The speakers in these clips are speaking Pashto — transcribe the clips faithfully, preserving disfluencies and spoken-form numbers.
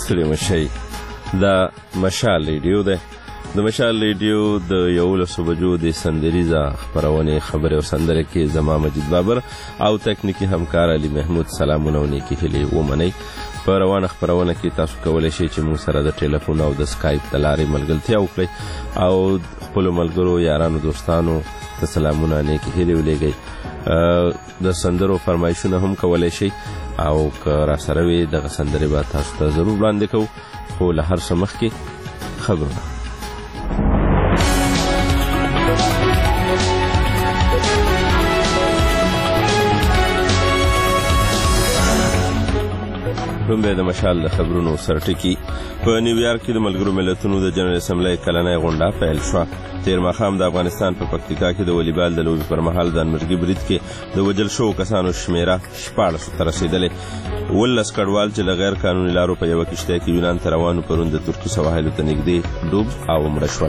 ستړي مشئ. دا مشال ریډیو ده. د مشال ریډیو د یولسو بجو د سندریزه خپرونې خبرې او سندرې کې زما مجید بابر او تکنیکی همکار علي محمود سلامونه او نیکې هیلې ومنئ. په روانه خپرونه کې تاسو کولی شئ چې موږ سره د ټلیفون او د سکایپ د لارې ملګرتیا وکړئ او خپلو ملګرو یارانو دوستانو ته سلامونه نیکې هیلې ولیږئ. د سندرو فرمایشونه هم کولی شئ او که راسره وي دغه سندرې به تاسو ته ضرور وړاندې کوو. خو له هر څه مخکې خبرونه. لومبی د مشال د خبرونو سرټکی. په نیویارک کې د ملګرو ملتونو د جنرال اسمبلی کلنۍ غونډه پیل شوه. تیر ماښام د افغانستان په پکتیکا کې د والیبال د لوبې پر مهال د ځانمرګي برید کې د وژل شوو کسانو شمیره شپاړسو ته رسېدلې. ولس کډوال چې له غیر قانوني لارو په یوه کښتۍ کې یونان ته روان پرون د ترکي سواحلو ته نږدې ډوب او مړه شول.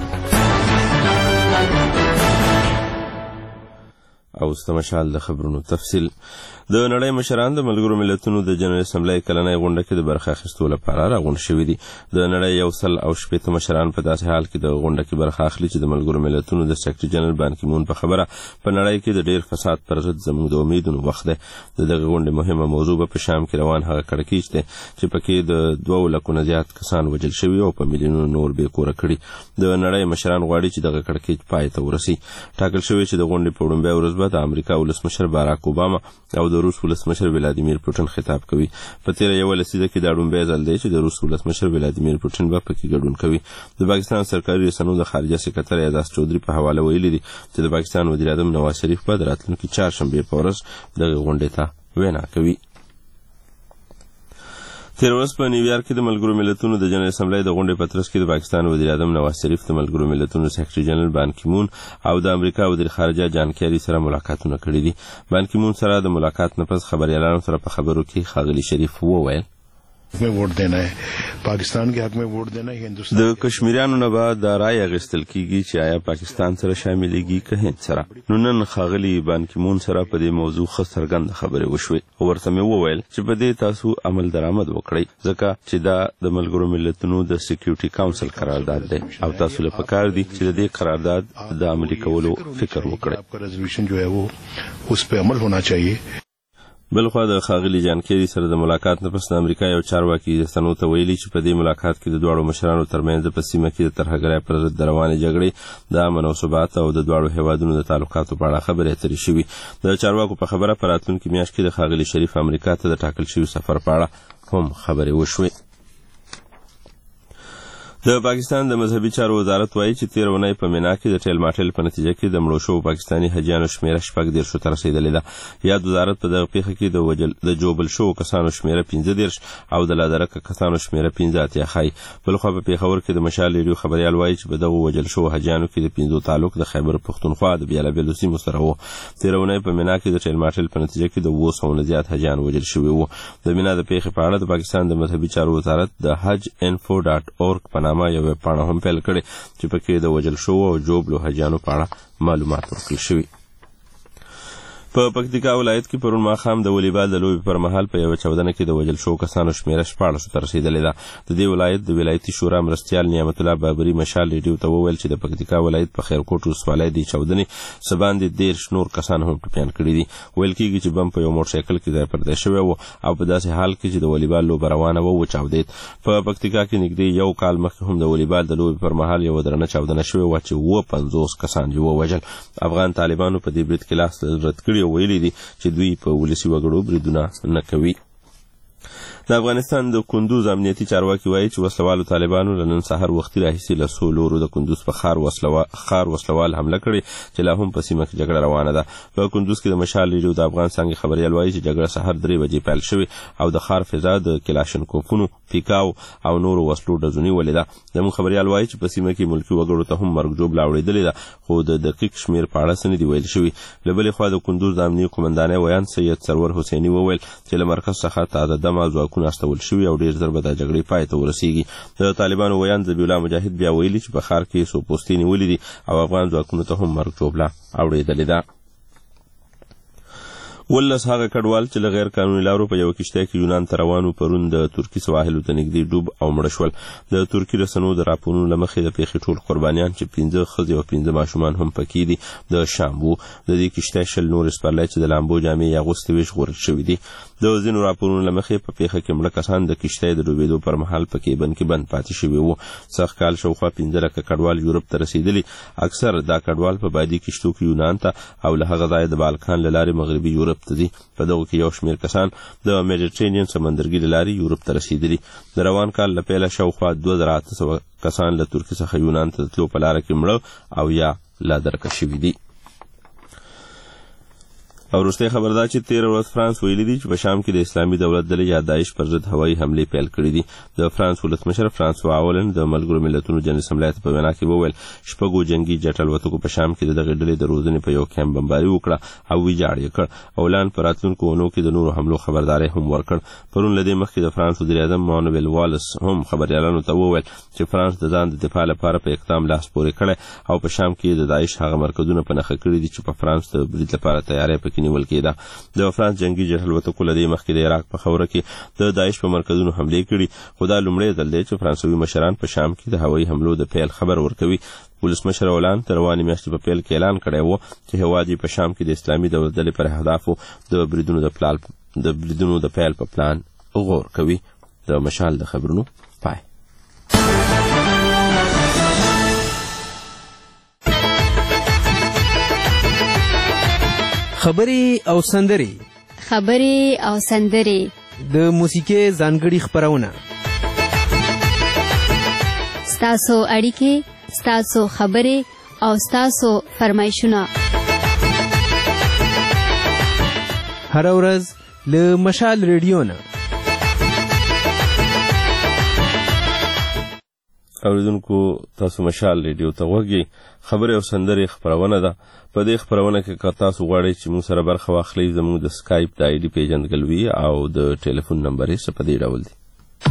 او اوس د مشال د خبرونو تفصیل. د نړۍ مشران د ملګرو ملتونو د جنرال اسمبلی کلنۍ غونډه کې د برخه اخیستو لپاره راغونډ شوي دي. د نړۍ یو سل او شپېته مشران په داسې حال کې د غونډه کې برخه اخلي چې د ملګرو ملتونو د سیکرټري جنرال بان کی مون په خبره په نړۍ کې د ډیر فساد پر ضد زموږ د امیدونو وخت دی. د دغه غونډې مهمه موضوع به په شام کې روان هغه کړکېچ دی چې پکې د دوو لکو نه زیات کسان وژل شوي او په میلیونونو نور بې کوره کړي. د نړۍ مشران غواړي چې دغه کړکېچ پای ته ورسي. ټاکل شوی چې د غونډې په وړومبۍ ورځ به د امریکا ولسمشر باراک اوباما او د روس ولسمشر ولادیمیر پوټین خطاب کوي. په تیره یوه لسیزه کې دا لومبی ځل دی چې د روس ولسمشر ولادیمیر پوټین به پکې ګډون کوي. د پاکستان سرکاري رسنیو د خارجه سکرټر اعزاز چودھري په حواله ویلي دي چې د پاکستان وزیر اعظم نواز شریف به د راتلونکي چهارشنبې په ورځ دغه غونډې ته وینا کوي. تیر ورځ په نیویارک کې د ملګرو ملتونو د جنرال اسمبلی د غونډې په ترڅ کې د پاکستان وزیر اعظم نواز شریف د ملګرو ملتونو سیکرټري جنرال بان کی مون او د امریکا وزیر خارجه جان کیری سره ملاقاتونه کړي دي. بان کی مون سره د ملاقات نه پس خبريالانو سره په خبرو کې ښاغلي شریف وویل में वोट देना है, पाकिस्तान के हक में वोट देना है. हिंदुस्तान د کشمیریانو نه به د رای اخیستل کیږي چې آیا پاکستان سره شاملېږي که هند سره. نو نن ښاغلي بان کی مون سره په دې موضوع ښه څرګنده خبرې وشوې او ورته مې وویل چې په دې تاسو عمل درآمد وکړئ ځکه چې دا د ملګرو ملتونو د سکیورټي کونسل قرارداد دی او تاسو له پکار دي چې د دې قرارداد د عملي کولو فکر وکړئ. ریزولوشن جو है वो उस पे अमल होना चाहिए. بلخوا د ښاغلي جان کیری سره د ملاقات نه پس د امریکا یو چارواکي رسنیو ته ویلي چې په دې ملاقات کې د دواړو مشرانو ترمنځ په سیمه کې د ترهګرۍ پر ضد د روانې جګړې د امن او ثبات او د دواړو هیوادونو د تعلقاتو په اړه خبرې اترې شوي. د چارواکو په خبره په راتلونکي میاشت کې د ښاغلي شریف امریکا ته د ټاکل شوي سفر په اړه هم خبرې وشوې. د پاکستان د مذهبي چارو وزارت وایي چې تیر اونۍ په مینا کې د ټیل ماټیل په نتیجه کې د مړو شوو پاکستاني حجیانو شمیره شپږ دېرشو ته رسېدلې ده. یاد وزارت په دغه پیښه کې د وجل د جوبل شوو کسانو شمیره پنځه دېرش او د لادرکه کسانو شمیره پنځه اتیا ښایي. بلخوا په پېښور کې د مشال ریډیو خبریال وایي چې په دغو وجل شوو حجیانو کې د پنځو تعلق د خیبر پښتونخوا د بېلابېلو سیمو سره و. تیر اونۍ په مینا کې د ټیل ماټیل په نتیجه کې د اووه سوو نه زیات حجیان وژل شوي وو. د مینا د پیښې په اړه د پاکستان د مذهبي چارو وزارت د حج انفو ډاټ اورګ په نامه یوه پاڼه هم پیل کړي چې پکې د وژل شوو او جوبلو حجیانو په اړه معلومات ورکړل شوي. په پکتیکا ولایت کې پرون ماښام د والیبال د لوبې پر مهال په یوه چاودنه کې د وژل شوو کسانو شمیره شپاړسو ته رسېدلې ده. د دې ولایت د ولایتي شورا مرستیال نعمت الله بابري مشال ریډیو ته وویل چې د پکتیکا ولایت په خیرکوټ ولسوالۍ د چاودنې څه باندې دېرش نور کسان هم ټپیان کړي دي. ویل کېږي چې بم په یو موټرسایکل کې ځای پر ځای شوی و او په داسې حال کې چې د والیبال لوبه روانه وه وچاودېد. په پکتیکا کې نږدې یو کال مخکې هم د والیبال د لوبې پر مهال یوه درنه چاودنه شوې وه چې اووه پنځوس کسان یې ووژل. افغان طالبانو په دې برید کې لاس رد کړي او ویلي دي چې دوی په ولسي وګړو بریدونه نه کوي. د افغانستان د کندوز امنیتي چارواکي وایي چې وسلوالو طالبانو له نن سهار وختي راهیسې له څو لورو د کندوز په ښار وسلوال حمله کړې چې لا هم په سیمه کې جګړه روانه ده. په کندوز کې د مشال ریډیو د افغان څانګې خبریال وایي چې جګړه سهار درې بجې پیل شوې او د ښار فضا د کلاشینکوفونو، پیکاو او نورو وسلو ډزونې ولیده. زموږ خبریال وایي چې په سیمه کې ملکي وګړو ته هم مرګ ژوبله اورېدلې ده خو د دقیق شمېر په اړه څه نه دي ویل شوي. له بلې خوا د کندوز د امنیې قومندانۍ ویان سید سرور حسیني وویل چې له مرکز څخه تازه دمه ځواکونه استول شوي او ډېر ژر به دا جګړې پای ته ورسیږي. د طالبانو ویان ذبیح الله مجاهد بیا ویلي چې په ښار کې څو پوستې نیولې دي او افغان ځواکونو ته هم مرګ ژوبله اورېدلې ده. ولس هغه کډوال چې له غیر قانوني لارو په یو کشته کې یونان ته روانو پرون د ترکی سواحلو ته نږدې ډوب او مړه شول. د ترکی رسنیو د راپورونو له مخې د پیښې ټول قربانیان چې پنځه ښځې او پنځه ماشومان هم پکې دي د شام وو. د دې کشته شل نور سپرلي چې د لامبو جامې یې اغوستې وې ژغورل شوي دي. د ځینو راپورونو له مخې په پیښه کې مړه کسان د کشتۍ د ډوبېدو پر مهال په کیبن کې بند پاتې شوي وو. سږ کال شاوخوا پنځه لکه کډوال یورپ ته رسېدلي. اکثر دا کډوال په بادي کشتو کې یونان ته او له هغه ځایه د بالکان له لارې مغربي یورپ ته دي. په دغو کې یو شمېر کسان د میډیټرینین سمندرګي له لارې یورپ ته رسېدلي. د روان کال له پیله شاوخوا دوه زره اته سوه کسان له ترکیې څخه یونان ته د تلو په لاره کې مړه او یا لا درکه شوي دي. او وروستۍ خبر دا چې تېره ورځ فرانس ویلي دي چې په شام کې د اسلامي دولت ډلې یا داعش پر ضد هوایي حملې پیل کړي دي. د فرانس ولسمشر فرانسوا هالند د ملګرو ملتونو جنرال اسمبلۍ ته په وینا کې وویل شپږو جنګي جټ الوتکو په شام کې د دغې ډلې د روزنې په یو کیمپ بمباري وکړه او ویجاړ یې کړ. هالند په راتلونکو اونو کې د نورو حملو خبرداری هم ورکړ. پرون له دې مخکې د فرانس وزیر اعظم مانویل والس هم خبریالانو ته وویل چې فرانس د ځان د دفاع لپاره په اقدام لاس پورې کړی او په شام کې د داعش هغه مرکزونه په نښه کړي دي چې په فرانس د برید لپاره تیاری پکې نیول کېده. د فرانس جنگي جټ الوتکو له دې مخکې د عراق په خوره کې د داعش په مرکزونو حملې کړي، خو دا لومړی ځل دی چې فرانسوي مشران په شام کې د هوایي حملو د پیل خبر ورکوي. ولسمشر هالند تر روانې میاشتې په پیل کې اعلان کړی و چې هیواد یې په شام کې د اسلامي دولت ډلې پر اهدافو د بریدونو د پلان د بریدونو د پیل په پلان غور کوي. د مشال د خبرونو پای. خبرې او سندرې خبرې او سندرې د موسیقۍ ځانګړي خپرونه ستاسو اړیکې ستاسو خبرې او ستاسو فرمایشونه هر ورځ له مشال ریډیو نه. اوریدونکو تاسو مشال ریډیو ته وګورئ. خبرې او سندرې خبرونه ده. په دې خبرونه کې که تاسو غواړئ چې موږ سره برخه واخلئ زموږ د سکایپ د آی ډي پیژندګلوي او د ټلیفون نمبر یې څه په دې ډول دی.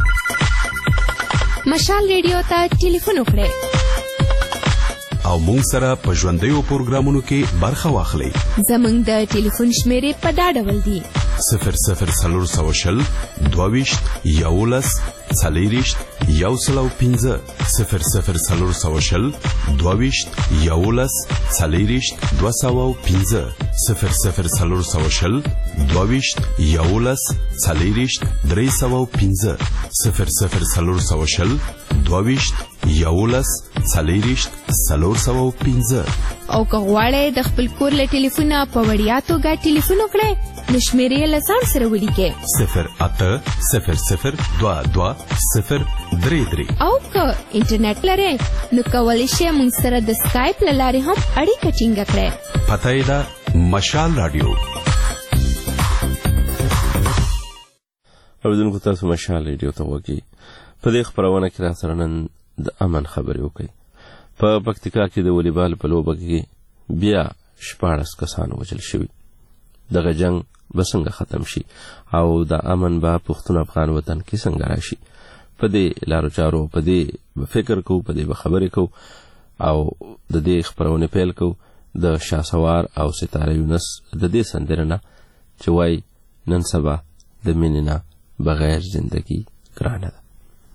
مشال ریډیو ته ټلیفون وکړئ او موږ سره په ژوندیو پروګرامونو کې برخه واخلئ. زموږ د ټلیفون شمیرې په دا ډول دي: صفر صفر څلور سوه شل دوه ویشت یولس څلېرویشت یو سل او پنځه صفر صفر څلور سوه شل دوه ویشت یولس څلېرویشت دوه سوه او پنځه صفر صفر څلور سوه شل دوه ویشت یولس څلېرویشت درې سوه او پنځه صفر صفر څلور سوه شل دوه ویشت یولس څلېرویشت څلور سوه او پنځه. او که غواړئ د خپل کور له ټلیفونه په وړیا توګه ټلیفون وکړئ نو شمیرې له ځان سره ولیکئ: صفر اته صفر صفر دوه دوه صفر درې درې. او که انټرنیټ لرئ نو کولی شئ موږ سره د سکایپ له لارې هم اړیکه ټینګه کړئ. پته یې ده مشال راډیو. اوریدونکو تاسو مشال ریډیو ته وګورئ. په دې خبرونه کې را سره نن د امن خبرې وکړئ. په پکتیکا کې د والیبال په لوبه کې بیا شپاړس کسان وژل شوي. دغه جنگ به څنګه ختم شي او د امن به پښتون افغان وطن کې څنګه راشي؟ په دې لارو چارو په دې فکر کوو، په دې به خبرې کوو او د دې خبرونه پیل کوو د شاسوار او ستاره یونس د دې سندره نه چې وای نن سبا د مینې نه بغیر زندگی ګرانه ده.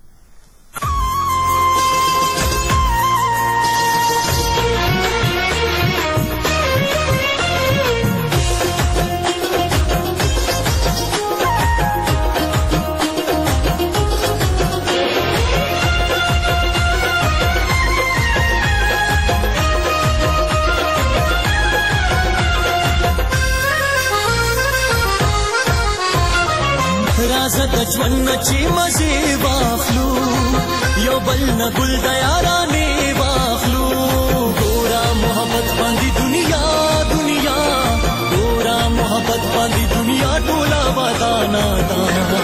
د ژوند چې مزې واخلو یو بل نه ګل د یارانې واخلو. ګورا محبت باندې دنیا دنیا ګورا محبت باندې دنیا ټوله ودانه ده.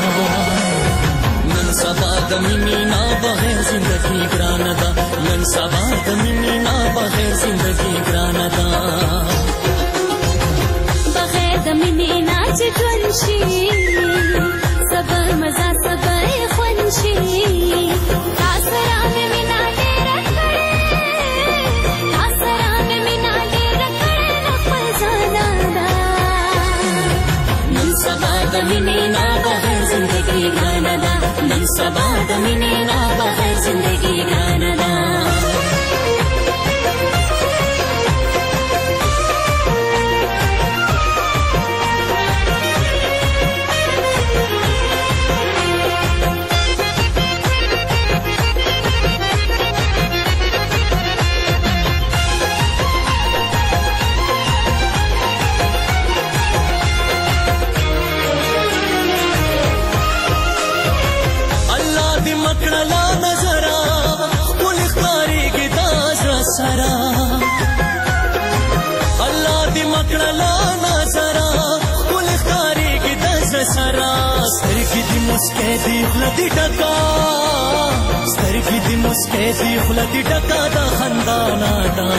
نن سبا د مینې نه بغیر زندګي ګرانه ده. نن سبا د مینې نه بغیر زندګي ګرانه ده. بغیر د مینې نه چې ژوند شي صبر مزه صبر خوند شي. تاسره مې مینا ډېره کړې تاسره مې مینا ډېره کړې نو خپل ځانه ده. د مینې نه بغیر زندګي ګرانه ده نن سبا د مینې نه بغیر زندګي ګرانه ده الله دې مکړلا نظر ټول ښکاری کې د سرا سترګې دې مسکې دې خلدي ډکا سترګې دې مسکې دې خلدي ډکا د خندانا دا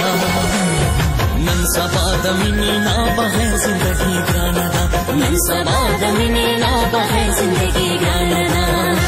نن سبا د مینې نه بغیر زندګي ګرانه ده نن سبا د مینې نه بغیر زندګي ګرانه ده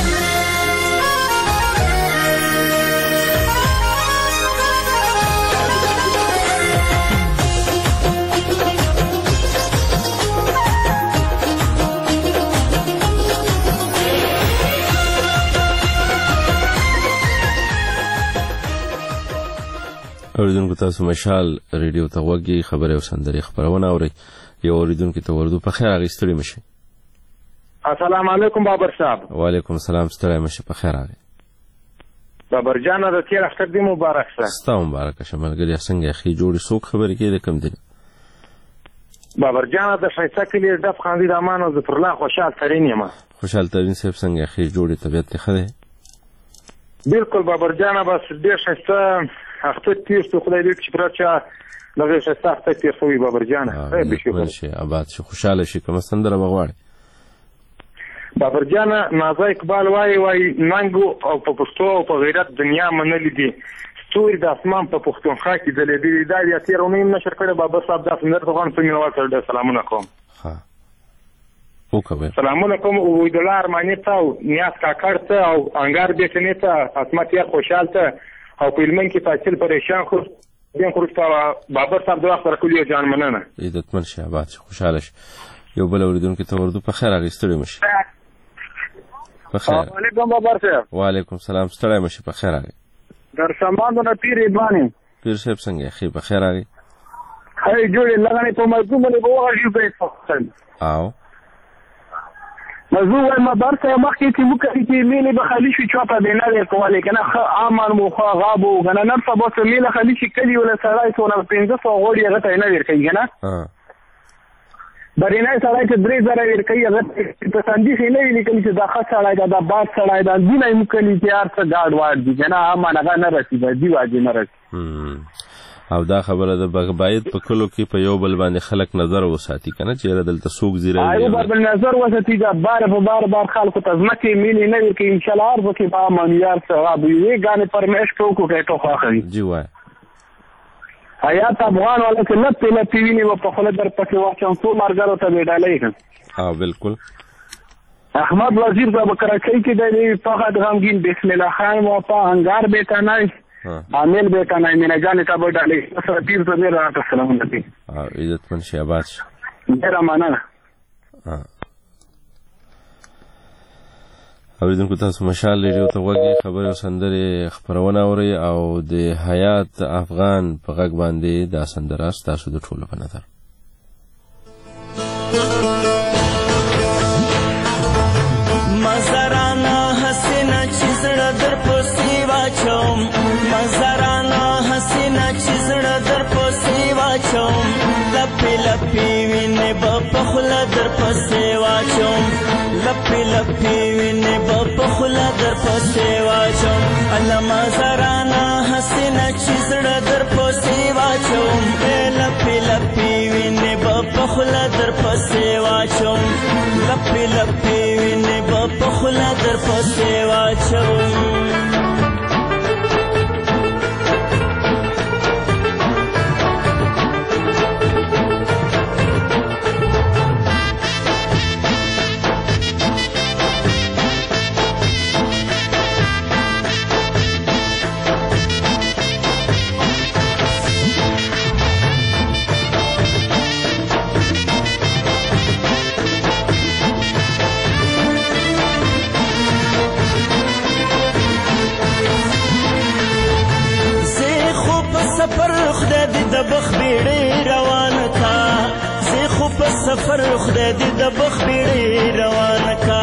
اوریدونکو تاسو مشال ریډیو ته وګورئ خبره او سندري خبرونه اوري یو اوریدونکو ته ورده په خیر اغستړي مشه السلام علیکم بابر صاحب وعلیکم السلام ستړي مشه په خیر اغي بابر جان د تیر اختر دی مبارک شه ستا مبارک شه ملګری څنګه اخی جوړي سوق خبرې کې د کم دي بابر جان د شایسته کلی د خاندي د امان او ظفر الله خوشحال ترين یم خوشحال ترين صاحب څنګه اخی جوړي طبيعت ته خده بالکل بابر جان بس ډیر شایسته اخته تیر څو خدای دې چې پرچا لږه شایسته اخته تیر شوی بابر جان به شي شي آباد شي خوشاله شي کوم سندره بغواړي بابر جان نازا اقبال وای وای ننګو او په پښتو او په غیرت دنیا منلې دي ستوري د اسمان په پښتونخوا کې د لیدې دا یا تیرونه نشر کړي بابا صاحب د سندر په غون څنګه وکړ سلامونه کوم ها وکوي سلامونه کوم او د لار معنی ته او نیاز کاکړ ته او انګار بیتنی ته اسمت یې خوشحال ته او په علمن کې تحصیل پریشان خو دین خو بابا صاحب د وخت ورکولی جان مننه عزتمن شه آباد خوشاله شه یو بل اوریدونکو ته ورده په خیر اغستړي مشه په خیر وعلیکم بابا صاحب وعلیکم السلام ستړي مشه په خیر اغي در سماندونه پیر ایبانی پیر صاحب څنګه اخی په خیر اغي هاي جوړ لغنه په موضوع باندې وګورئ په فصل او موضوع ما برته مخکې چې موږ کې مینه به خالي شو چاته بنا لري کوله کنه امر مو خو غابو کنه نه په بوت مینه خالي شي کلی ولا سړای ته نه پنځه سو غوړي غته نه ورکړي کنه ها برینه سړای ته درې زره ورکړي غته په سندې نه ویل کلی چې دا خاص سړای دا د باد سړای دا دینه موږ کلی چې ارڅ گاډ وار دي کنه امانه نه رسیدي دی واجب نه رسیدي او دا خبره د بغباید په کلو کې په یو بل باندې خلک نظر وساتي کنه چې دلته سوق زیره ایو بل نظر وساتي دا بار په بار بار خلکو ته ځمکه مینه نه ورکړي ان شاء الله ارزو کې با مانیار ثواب وي غانه پرمیش کو کو ته خوخري جی وای حیات افغان ولا چې لته لته ویني په خپل در پکې واچم څو مرګرو ته وډالې ها بالکل احمد وزیر د بکرچۍ کې د فقط غمگین بسم الله خان او په انګار بیت نه عامل به کنه مینه جان ته به ډالې سره پیر ته نه راته سلام علیکم ها عزت من شي آباد ډیر مننه ها اوریدونکو تاسو مشال ریډیو ته وګورئ خبري او سندري خبرونه اوري او د حیات افغان په غږ باندې دا سندره تاسو د ټولو په نظر مزرانا حسینا چیزړه در پوسی واچوم مزرانا حسینا چیزړه در پوسی واچوم لپی لپی وینه په خلا در پوسی واچوم لپی لپی وینه په خلا در پوسی واچوم الله مزرانا حسینا چیزړه در پوسی واچوم لپی لپی وینه په خلا در پوسی واچوم لپی لپی وینه په خلا در پوسی واچوم د بخ بیړې روان کا زه خو په سفر خدای دې د بخ بیړې روان کا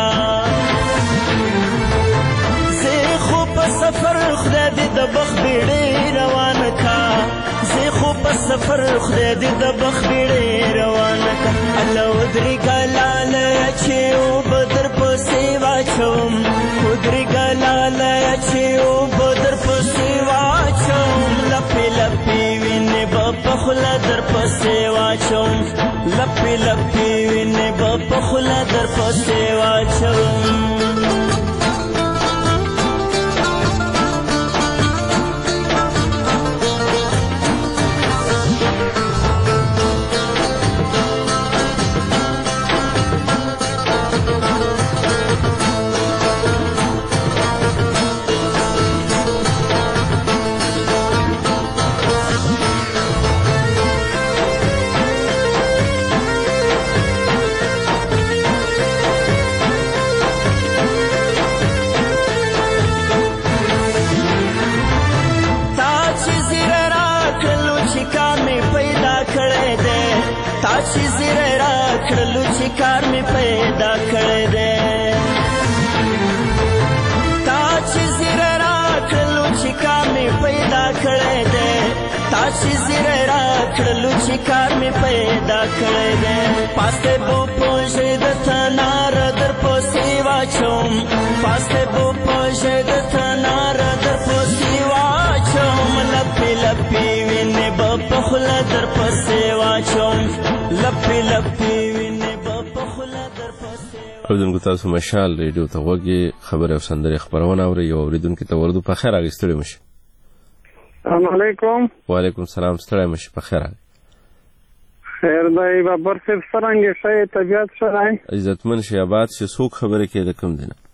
زه خو په سفر خدای دې د بخ بیړې روان کا زه خو په سفر خدای دې د بخ بیړې روان کا الله ودرېږه لاله چې اوبه در پسې واچوم ودرېږه لاله چې اوبه در پسې واچوم لپې لپې وینې به په خوله در پسې واچوم لپې لپې وینې به په خوله در پسې واچوم چې زیره راکړلو چې کار مې پیدا کړی دی تا چې زیره راکړلو چې کار مې پیدا کړی دی تا چې زیره راکړلو چې کار مې پیدا کړی دی پاسته بو پوژې د تنار در پسې واچوم پاسته بو پوژې د تنار در پسې واچوم لپې لپې وینې به په خوله در پسې واچوم لپې لپې وینې به په خوله در پسې اوریدونکو تاسو مشال ریډیو ته غوږ یې خبرې او سندرې خپرونه اورئ یو اوریدونکي ته وردو په خیر راغی ستړي مه شئ السلام علیکم وعلیکم السلام ستړی مه شئ په خیر راغی خیر دی بابر صاحب څرنګه ښه طبیعت ښه دی عزتمن شي آباد شي څوک خبرې کوي د کوم دی نه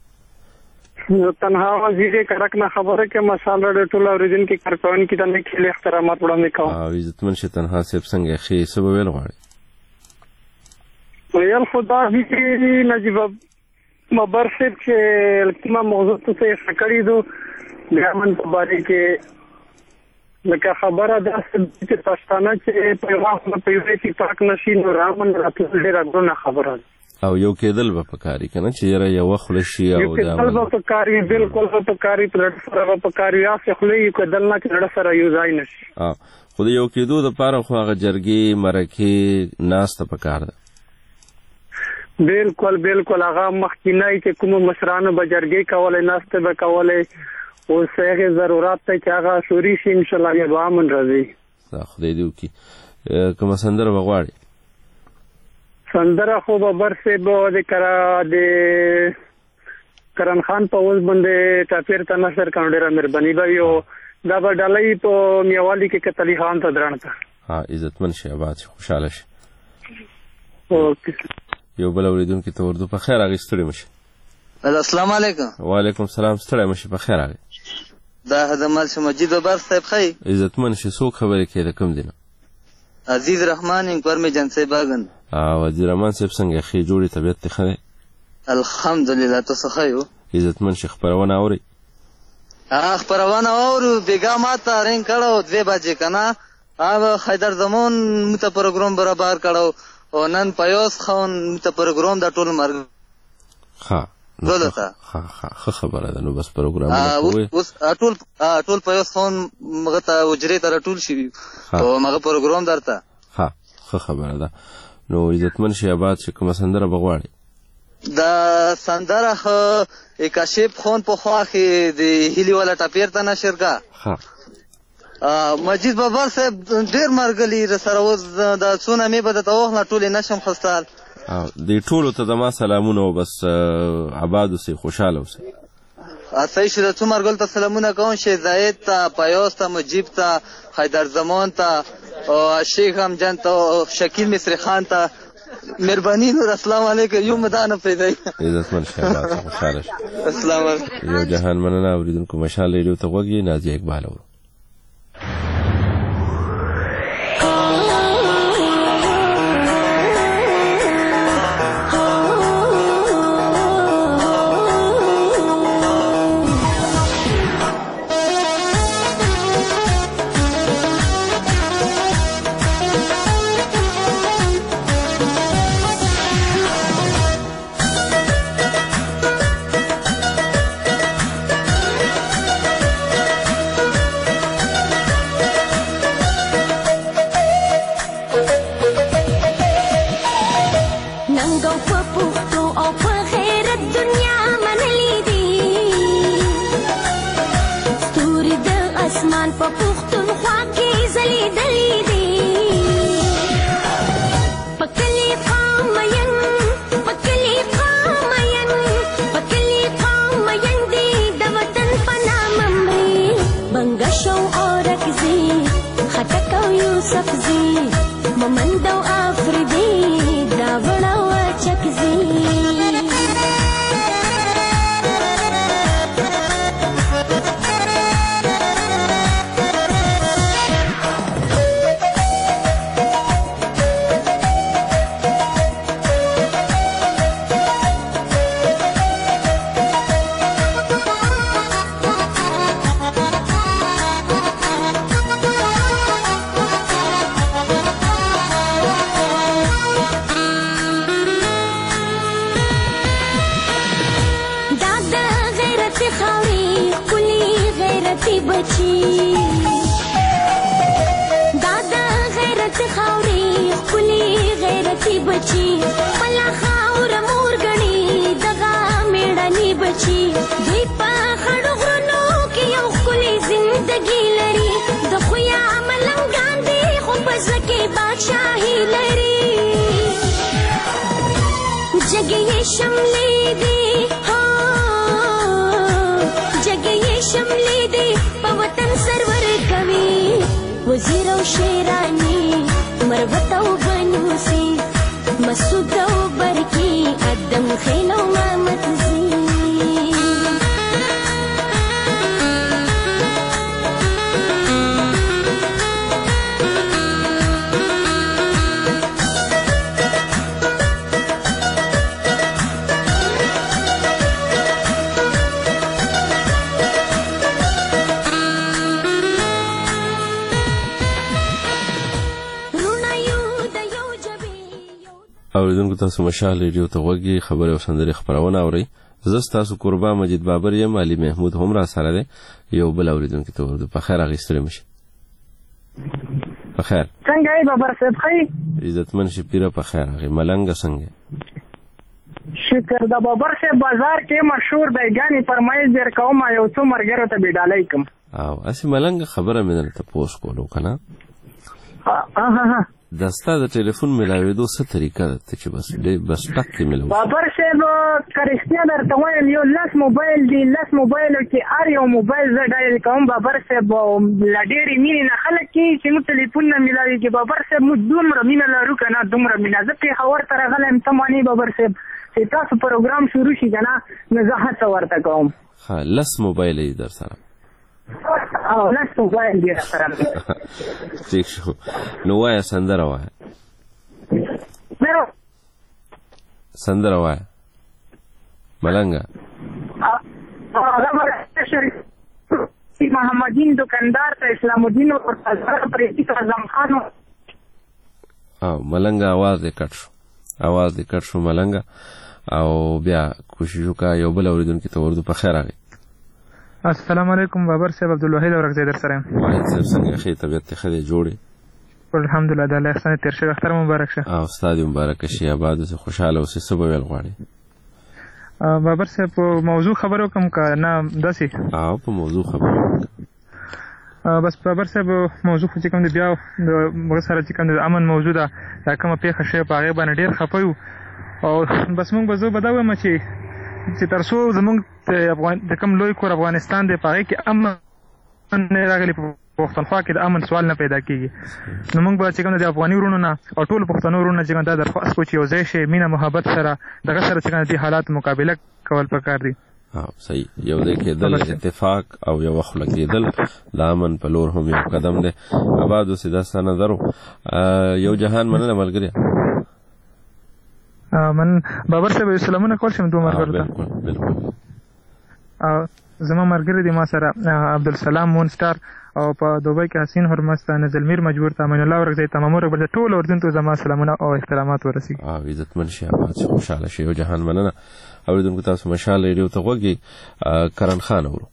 تنها وزیر کرک نه خبره کې مشال ریډیو ټول اوریدونکي کارکونکي ته نیک هیلې احترامات وړاندې کوم او عزتمن شي تنها صاحب څنګه ښې څه به ویل غواړي ویل خو دا دي چې نجیب بابر صاحب چې کومه موضوع ته یې کړی دو بیا من په باره کې لکه خبره داسې چې پښتانه چې په یو وخت په یو ځای کې پاک نشي نو رامن راتلل ډېره ګرانه خبره ده او یو کېدل به پکاري که نه چې یاره یوه خوله شي او یو کېدل به پکاري بالکل به پکاري په زړه سره به پکاري هسې خوله یو کېدل نه چې زړه سره یو ځای نه شي خو د یو کېدو دپاره خو هغه جرګې مرکې ناسته پکار ده بالکل بالکل هغه مخکینی چې کومو مشرانو به جرګې کولی ناستې به کولی اوس هغې ضرورت دی چې هغه شوري شي انشاءالله بیا به امن راځي خدای دې وکړي کومه سندره به غواړي سندره خو بابر صاحب د کرن خان په اوس باندې ټاپیر ته نشر کړو ډېره مهرباني به وي او دا به ډالۍ په میوالي کې کتلي خان ته درانه ته ها عزتمن شي آباد شي خوشحاله شي اوکې یو بل اورېدونکي ته اردو په خیر راغی ستړي مه شي السلام علیکم وعلیکم السلام ستړی مه شي په خیر راغی دا حضرت شاه مجید بابر صاحب ښی عزتمن شي څوک خبرې کوي د کوم دی نه عزیز رحمان انکور مې جنسې باغن وزیر رحمان صاحب څنګه ښې جوړې طبیعت دې ښه دی الحمدلله تاسو ښه یو عزتمن شي خپرونه اورئ هغه خپرونه واورو بېګا ما ته رنګ کړی و دوې بجې که نه هغه حیدر زمون موږ ته پروګرام برابر کړی او نن پیاس خان موږ ته پروګرام دا ټول مرګ ښه ټولو ته ښه خبره ده نو بس پروګرامونه کوئ اوس ټول ټول پیاس خان مغه ته حجرې ته راټول شوي او مغه پروګرام درته ښه ښه خبره ده نو عزتمن شي آباد شي کومه سندره به غواړي دا سندره خو کاشف خان په خوا کې د هیلې والا ټاپیر ته نشر کا مجید بابر صاحب ډېر مرګلي سره اوس د څونه مې به درته واخله ټولې نشم خستال دې ټولو ته د ما سلامونه او بس آباد اوسئ خوشحاله اوسئ صحیح شو د څو مرګلو ته سلامونه کوم شیخ زاید ته پیاز ته مجیب ته حیدر زمان ته شیخ همجن ته شکیل مصری خان ته مهرباني نور السلام علیکم یو مدانه پیدا عزتمن شي آباد خوشحاله شي السلام علیکم یو جهان مننه اورېدونکو مشال ریډیو ته غوږ یې نازیه اقبال اورو سبزي ممند او افریدي دا وړه وچکزي شملې دي ها جګې شملې دي په وطن سرور کوي وزیر او شیرانی مروت او بنوسي مسعود او برکی ادم خیل او محمد زی اوریدونکو تاسو مشال ریډیو ته وګورئ خبري او سندري خبرونه اورئ زه تاسو قربا مجید بابر یم علي محمود هم را سره دی یو بل اوریدونکو ته ورته په خیر اغستری مشه په خیر څنګه ای بابر صاحب خی عزتمن شپیره په خیر هغه ملنګ څنګه شکر د بابر صاحب بازار کې مشهور بیگانی فرمایش در کوم یو څو مرګرو ته بيډالای کوم او اسی ملنګ خبره مې درته پوس کولو کنه ها ها ها دستا د ټلیفون ملاوېدو څه طریقه ده چې بس دې بس ټک کې ملاوي بابر صاحب کرشتیا درته وایم یو لاس موبایل دی لاس موبایل کې ار یو موبایل زه ډایل کوم بابر صاحب لډېری مینې نه خلک کې چې مو ټلیفون نه ملاوي کې بابر صاحب مو دومره مینه لرو کنه دومره مینه زه په خبر تر غلم ته مانی بابر صاحب چې تاسو پروګرام شروع شي کنه نه زه هڅه ورته کوم ها لاس موبایل یې در سره او لاس موبایل دی سره ٹھیک شو نو وای سندره وای مېرو سندره وای ملنګا هغه شریف محمدین دکاندار ته اسلام الدین او حضرت پریتی اعظم خان او ملنګا आवाज دې کټ شو आवाज دې کټ شو ملنګا او بیا کوشش وکړه یو بل اوریدونکو ته ورته په خیر راغی السلام علیکم بابر صاحب عبدالوحید اورکزی در سره واحد صاحب څنګه خې طبیعت ته خدای جوړي الحمدلله د الله احسان تیر شوی اختر مبارک شه او استاد مبارک شه آباد اوسه خوشاله اوسه سبا ویل غواړي بابر صاحب موضوع خبرو کوم کا نه داسي او په موضوع خبرو بس بابر صاحب موضوع چې کوم دی بیا د موږ سره چې کوم د امن موضوع ده دا کومه پیښه شوی په هغه باندې ډیر خپایو او بس موږ به زه بداوم چې چې تر څو زموږ د کوم لوی کور افغانستان دی په هغې کې امن نه راغلی پښتونخوا کې د امن سوال نه پیدا کېږي نو موږ به چې کوم د افغاني وروڼو نه او ټولو پښتنو وروڼو نه چې کوم دا درخواست کوو چې یو ځای شي مینه محبت سره دغه سره چې کوم د دې حالاتو مقابله کول پکار دي صحیح یو ځای کېدل اتفاق او یو خوله کېدل د امن په لور هم یو قدم دی آباد اوسې دا ستا نظر یو جهان مننه ملګري من بابر صاحب سلامونه کول شم دوه مرګرو ته بالکل زما مرګري دي ما سره عبدالسلام مون سٹار او په دوبۍ کې حسین هرمست نزلمیر مجبور ته امین الله ورغزی تمام ورغ بل ټول اردن ته زما سلامونه او احترامات ورسي او عزتمن شي آباد شي خوشاله شي او جهان مننه اوریدونکو تاسو مشال ریډیو ته وګورئ کرن خان اورو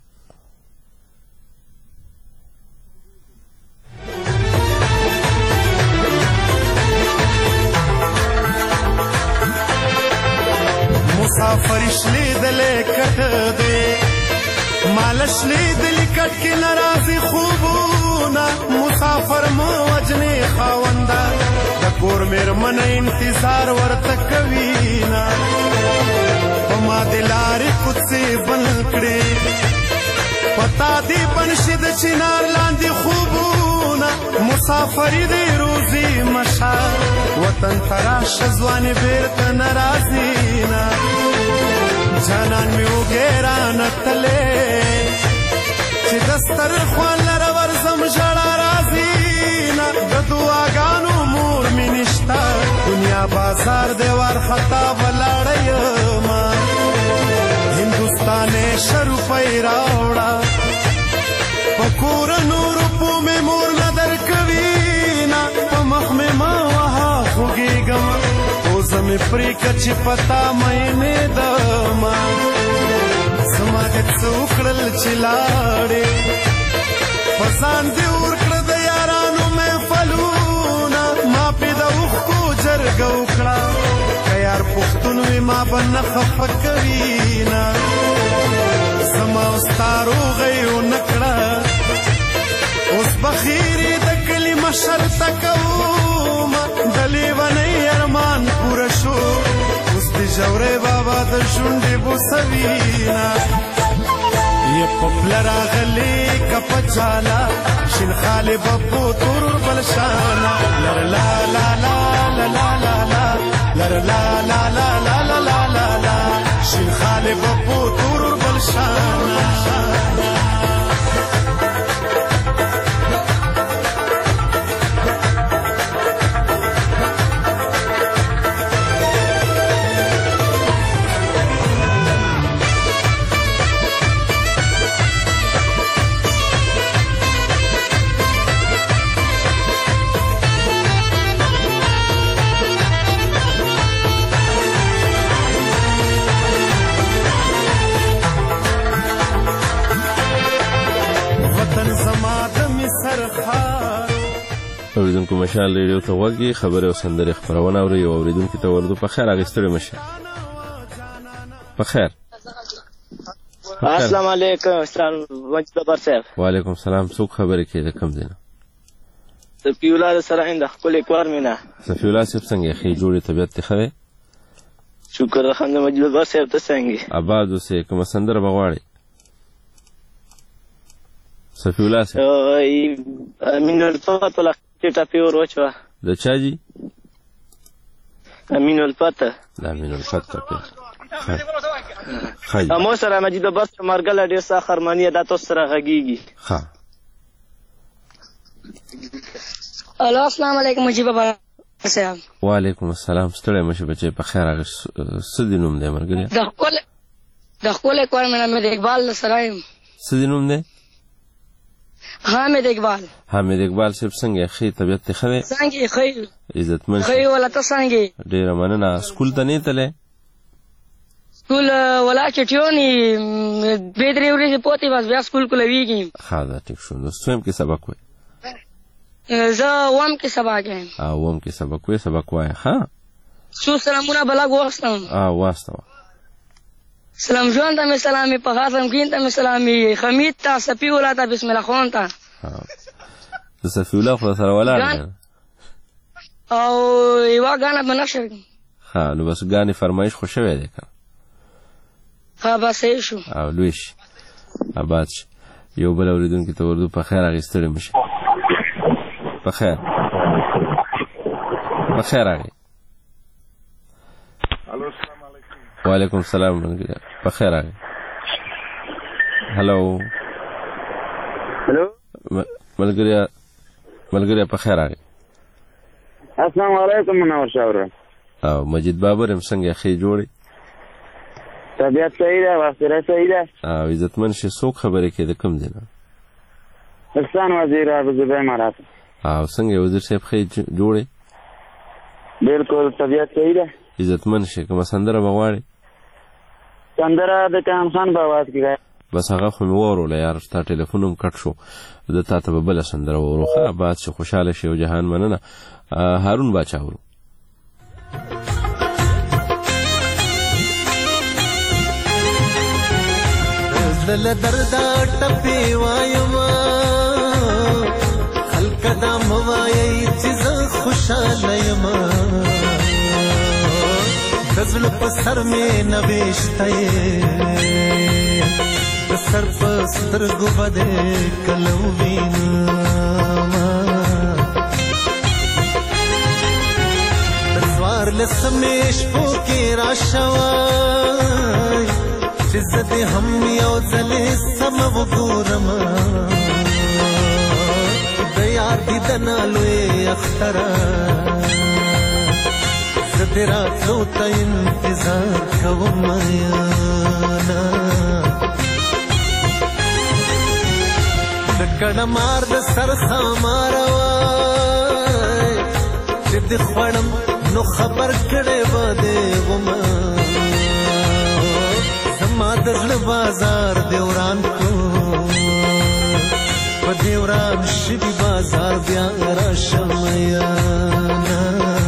مسافر شلی دلې کټ دې مالش لی دلې کټ کې ناراضي خوبونه مسافر مو وجنې خاوندا د کور مېرمن انتظار ورته کوي نا ما دلارې کوڅې بن کړې پتا دې بنشي د چنار لاندې خوبونه مسافری دی روزی مشا وطن تراش ځواني بیرته ناراضي نا جانان می وګیرا نتلې چې دستر خوان لر ورزم ژړا راځي نا د دعاګانو مور می نشتا دنیا بازار دی ور خطا ولاړې ما هندوستان شروع پیراوړه پکور نور په می مور نظر کوي نا په مخ می ما وها خوګیګم او زم پرې کچ پتا مې نه دما سماج څوکړل چلاړې پسان دی ور کړ د یارانو مې فلونا ما پیدا وخو جرګو کړه یار پښتون وی ما بن خفکوي نا سما واستارو غيو نکړه اوس بخیری د کلی مشر تکوم دلی ونی ارمان پورا شو اوس دی جوړې بابا د شونډې بوسوینا یې پپلرا غلی کپ چالا شین خاله بپو تور بلشانا لا لا لا لا لا لا لا لا لا لا لا لا لا لا لا لا شین خاله بپو تور بلشانا اوریدونکو مشال ریډیو ته وګي خبره او سندره خبرونه اوري او اوریدونکو ته ورده په خیر اغستړي مشه په خیر السلام علیکم استاد وجد بر صاحب وعلیکم السلام څوک خبره کوي کم دینه سفیولا سره اند خپل کور مینا سفیولا صاحب څنګه خې جوړې طبيعت ته خوي شکر الحمد مجد بر صاحب ته څنګه آباد اوسې کوم سندره بغواړي سفیولا صاحب امین الفت ولا ټا پیور وچوا د چا جی امین الفت د امین الفت ته خای مو سره مجید بس مرګل ډیر سا خرمانی د تاسو سره غږیږي ها الو السلام علیکم مجید بابا صاحب وعلیکم السلام ستړی مشه بچي په خیر هغه سدینوم دی مرګل د خپل د خپل کور مې نام د اقبال سرایم سدینوم دی حامد اقبال حامد اقبال صاحب څنګه خې طبيعت ته خوي څنګه خې عزتمن خې ولا ته څنګه ډیر مننه سکول ته نه تله سکول ولا چټیونی به درې ورځې پوتې بس بیا سکول کو لويږي ها دا ټیک شو نو څوم کې سبق وای زه وام کې سبق یم ا وام کې سبق وای سبق وای ها شو سلامونه بلا غوښتم ا واسطه سلام جوان ته سلامي په غاړم کې ته سلامي حمید ته سپي ولا ته بسم الله خون ته د سفي الله خو سره ولاړ او یو غانا بنښه ها نو بس غاني فرمایش خو شوی دی ها بس شو او لويش اباد یو بل اوریدونکو ته ورته په خیر اغستړي مشه په خیر په خیر اغي الو السلام علیکم وعلیکم السلام په خیر اغي هلو هلو ملګریا ملګریا په خیر اغي السلام علیکم منور شاوره او مجید بابر هم څنګه خې جوړي طبيعت صحیح ده واسره صحیح ده او عزتمن شي څوک خبره کې د کم دینه حسن وزیر ابو زبیر مرات او څنګه وزیر صاحب خې جوړي بالکل طبيعت صحیح ده عزتمن شي کوم سندره بغواړي سندره د کان خان په आवाज کې بس هغه خو مې وروله یار ستا ټلیفون هم کټ شو د تا ته به بله سندره وروخه بعد چې خوشحاله شي او جهان مننه هارون باچا ورو زل دردا ټپي وایم خلک دا موایي چې زه خوشاله یم د زړه په سر مې نوشته د سر په سترګو به دې کله ووینم سمیش پوکی را شوای چې زه دې هم یو ځلې سم وګورم د یار دیدنه لوی اختره زه دې راتلو ته انتظار کوم یاره د کډه مار د سر خامار وای چې دې خوړم نو خبر کړې به دې ومه زما د زړه بازار دې وران کړو په دې وران شوي بازار بیا راشم یاره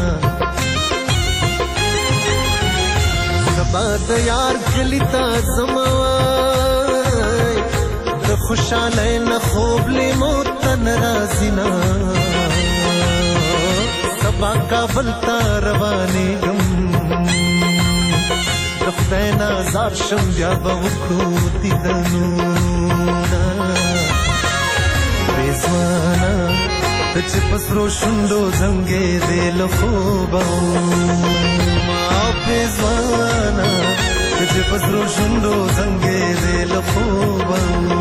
سبا د یار کلي ته ځمه وای د خوشحالۍ نه خوب لیمو ته نه راځي نه سبا کابل ته روانېږم د خدای نه ازار شم بیا به وکړو دیدنونه بېځوانه ته چې په سرو شونډو زنګېدې له خوبه او بېځوانه ته چې په سرو شونډو زنګېدې له خوبه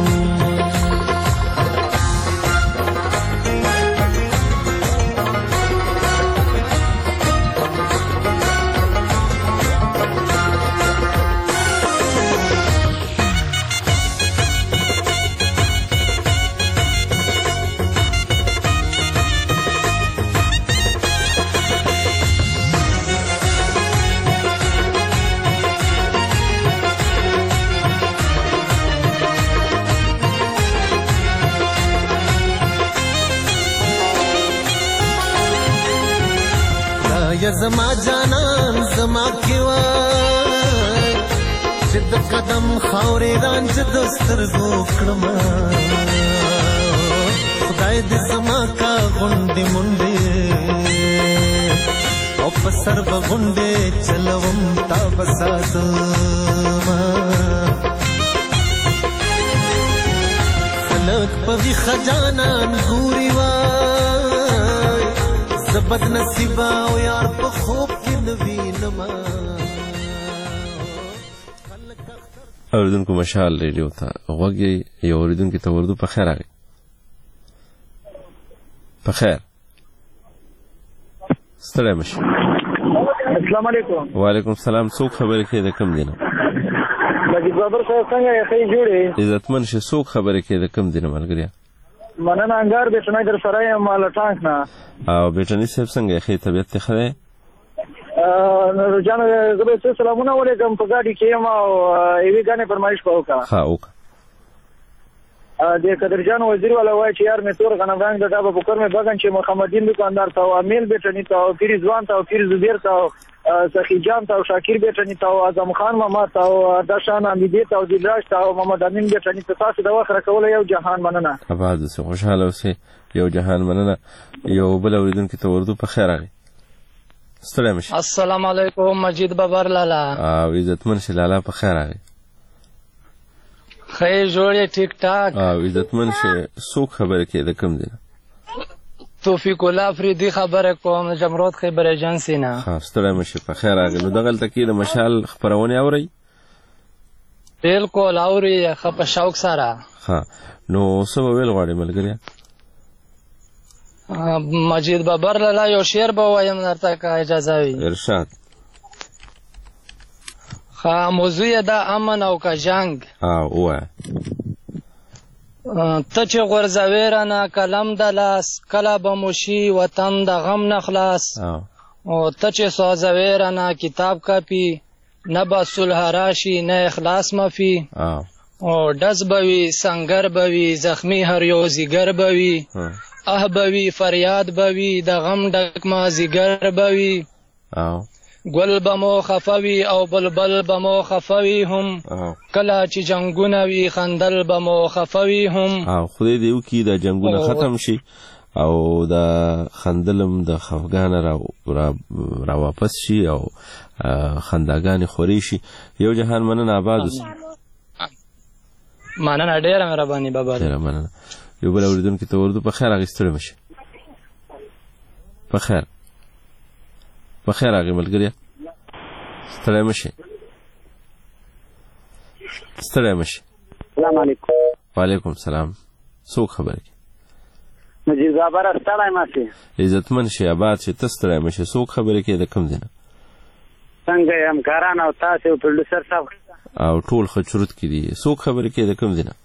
یا زما جانان زما کې وای چې د قدم خاورې رانج د سترګو کړم خدای دې زما کا غونډې منډې او په سر به غونډې چلوم تا به ساتم خلک په ویښه جانان ګوري وای زه بد نصیبه او یار په خوب کې نه وینم اوریدونکو مشال ریډیو ته غوږ یې یو اوریدونکي ته اردو په خیر راغی په خیر ستړی مه شي السلام علیکم وعلیکم السلام څوک خبرې کوي د کوم دی نه مجید بابر صاحب څنګه یې ښې جوړې عزتمن شي څوک خبرې کوي د کوم دی نه ملګریا مننه انګار بیټنی در سره یم ټانک نه او بیټنی صاحب څنګه یې ښې طبیعت دې ښه دی جانو زه به څه سلامونه ولیکم په ګاډي کې یم او یوې ګانې فرمایش به وکړه ښه وکړه د قدرجان وزیر والا وایي چې یار مې تور غنم رنګ د ډابه پکر مې بغن چې محمدین دکاندار ته او امیل بیټنی ته او پیر ځوان ته او پیر زبیر ته او سخی جان ته او شاکر بیټنی ته او اعظم خان ماما ته او دشان امیدې ته او دلراج ته او محمد امین بیټنی ته تاسو د وخت راکوله یو جهان مننه اباد اوسې خوشحاله اوسې یو جهان مننه یو بل اوریدونکي ته اردو په خیر راغی ستړی مه شي السلام علیکم مجید بابر لالا او عزتمن شي لالا په خیر راغی خیر جوړې ټیک ټاک او عزتمن شي څوک خبرې کوي د کوم دی نه توفیق الله افریدي خبره کوم جمرود خبر ایجنسی نه ها ستړی مه شي په خیر راغی نو دغلته کې د مشال خپرونې اورئ بالکل اوري ښه په شوق سره ها نو څه به ویل غواړې ملګریا مجید بابر لالا یو شعر به ووایم درته که اجازه وي ارشاد ښه موضوع یې ده امن او که جنګ ووایه ته چې غورځوې رانه قلم د لاس کله به مو شي وطن د غم نه خلاص او ته چې سوځوې رانه کتاب کاپي نه به صلح راشي نه اخلاص مفي او ډز به وي سنګر به وي زخمي هر یو زیګر به وي اه به وي فریاد به وي د غم ډک مازیګر به وي ګل به مو خفه وي او بلبل به مو خفه وي هم کله چې جنګونه وي خندل به مو خفه وي هم خدای دې وکړي دا جنګونه ختم شي او دا خندلم د خفګانه را واپس شي او خنداګانې خورې شي یو جهان مننه آباد اوسي مننه ډېره مهرباني بابا ډېره مننه یو بل اورېدونکي ته اردو په خیر اخیستلی مه شي په خیر په خیر راغی ملګریا ستړی مه شئ ستړی مه شئ السلام علیکم وعلیکم سلام څوک خبرې کوي مجید بابا ستړی مه شئ عزتمن شئ آباد شئ ته ستړی مه شئ څوک خبرې کوي د کوم ځای نه څنګه یې همکاران او تاسې او پروډوسر صاحب او ټول ښه چورت کې دي څوک خبرې کوي د کوم ځای نه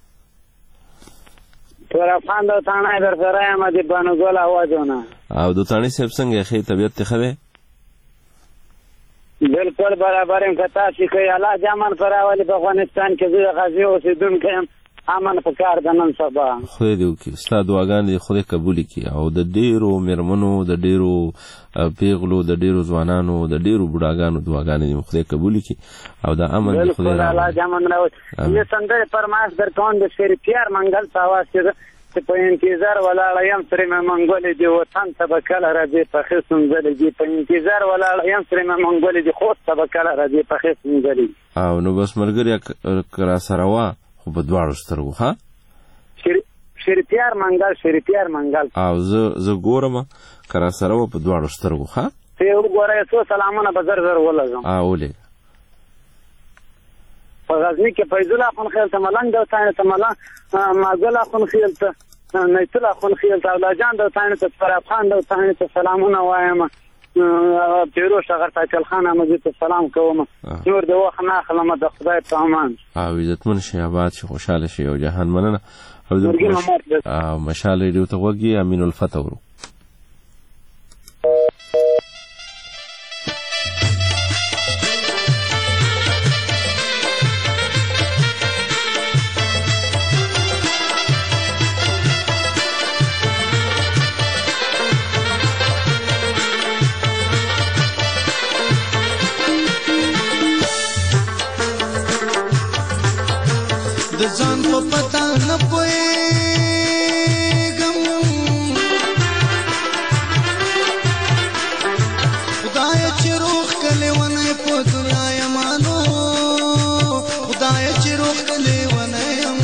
تور افغان د تاڼه در سره یم د بانوګل اوازونه او د تاڼي صاحب څنګه ښې طبیعت دې ښه دی بالکل برابر یم که تاسې کوي الله دې امن په راولي په افغانستان کې زه د غزې اوسېدونکی یم امن په کار د نن سبا خدای دې وکړي ستا دعاګانې دې خدای قبولې کړي او د ډېرو مېرمنو د ډېرو پیغلو د ډېرو ځوانانو د ډېرو بوډاګانو دعاګانې دې خدای قبولې کړي او د امن دې خدای بالکل الله دې امن راولي زه سندرې فرمایش در کوم د شریفیار منګل په اواز کې چې په انتظار ولاړه یم سرې مې منګولې دي وطن ته به کله راځې پخې سنځلې دي په انتظار ولاړه یم سرې مې منګولې دي خوست ته به کله راځې پخې سنځلې او نو بس ملګریا که راسره وه خو په دواړو سترګو ها شریفیار منګل شریفیار منګل او زه زه ګورم که راسره وه په دواړو سترګو ها ته یې وګوره څو سلامونه به زر زر ولږم ولېږه په غزني کې فیضل اخوندخېل ته ملنګ دوتاڼې ته ملا ماګل اخوندخېل ته نیتل اخوندخېل ته اولاجان دوتاڼې ته فرافخان دوتاڼې ته سلامونه وایم پیروز ټغر تاکل خان احمدي ته سلام کوم نور د وخت نه اخلم د خدای په امان او عزتمن شئ آباد شئ خوشحاله شئ او جهان مننه او مشال ریډیو ته غوږ یې امین الفتح ورو ځان په پتا نه پوهېږم خدایه چې روغ کلی ونی په دنیا یمانو خدایه چې روغ کلی ونی یم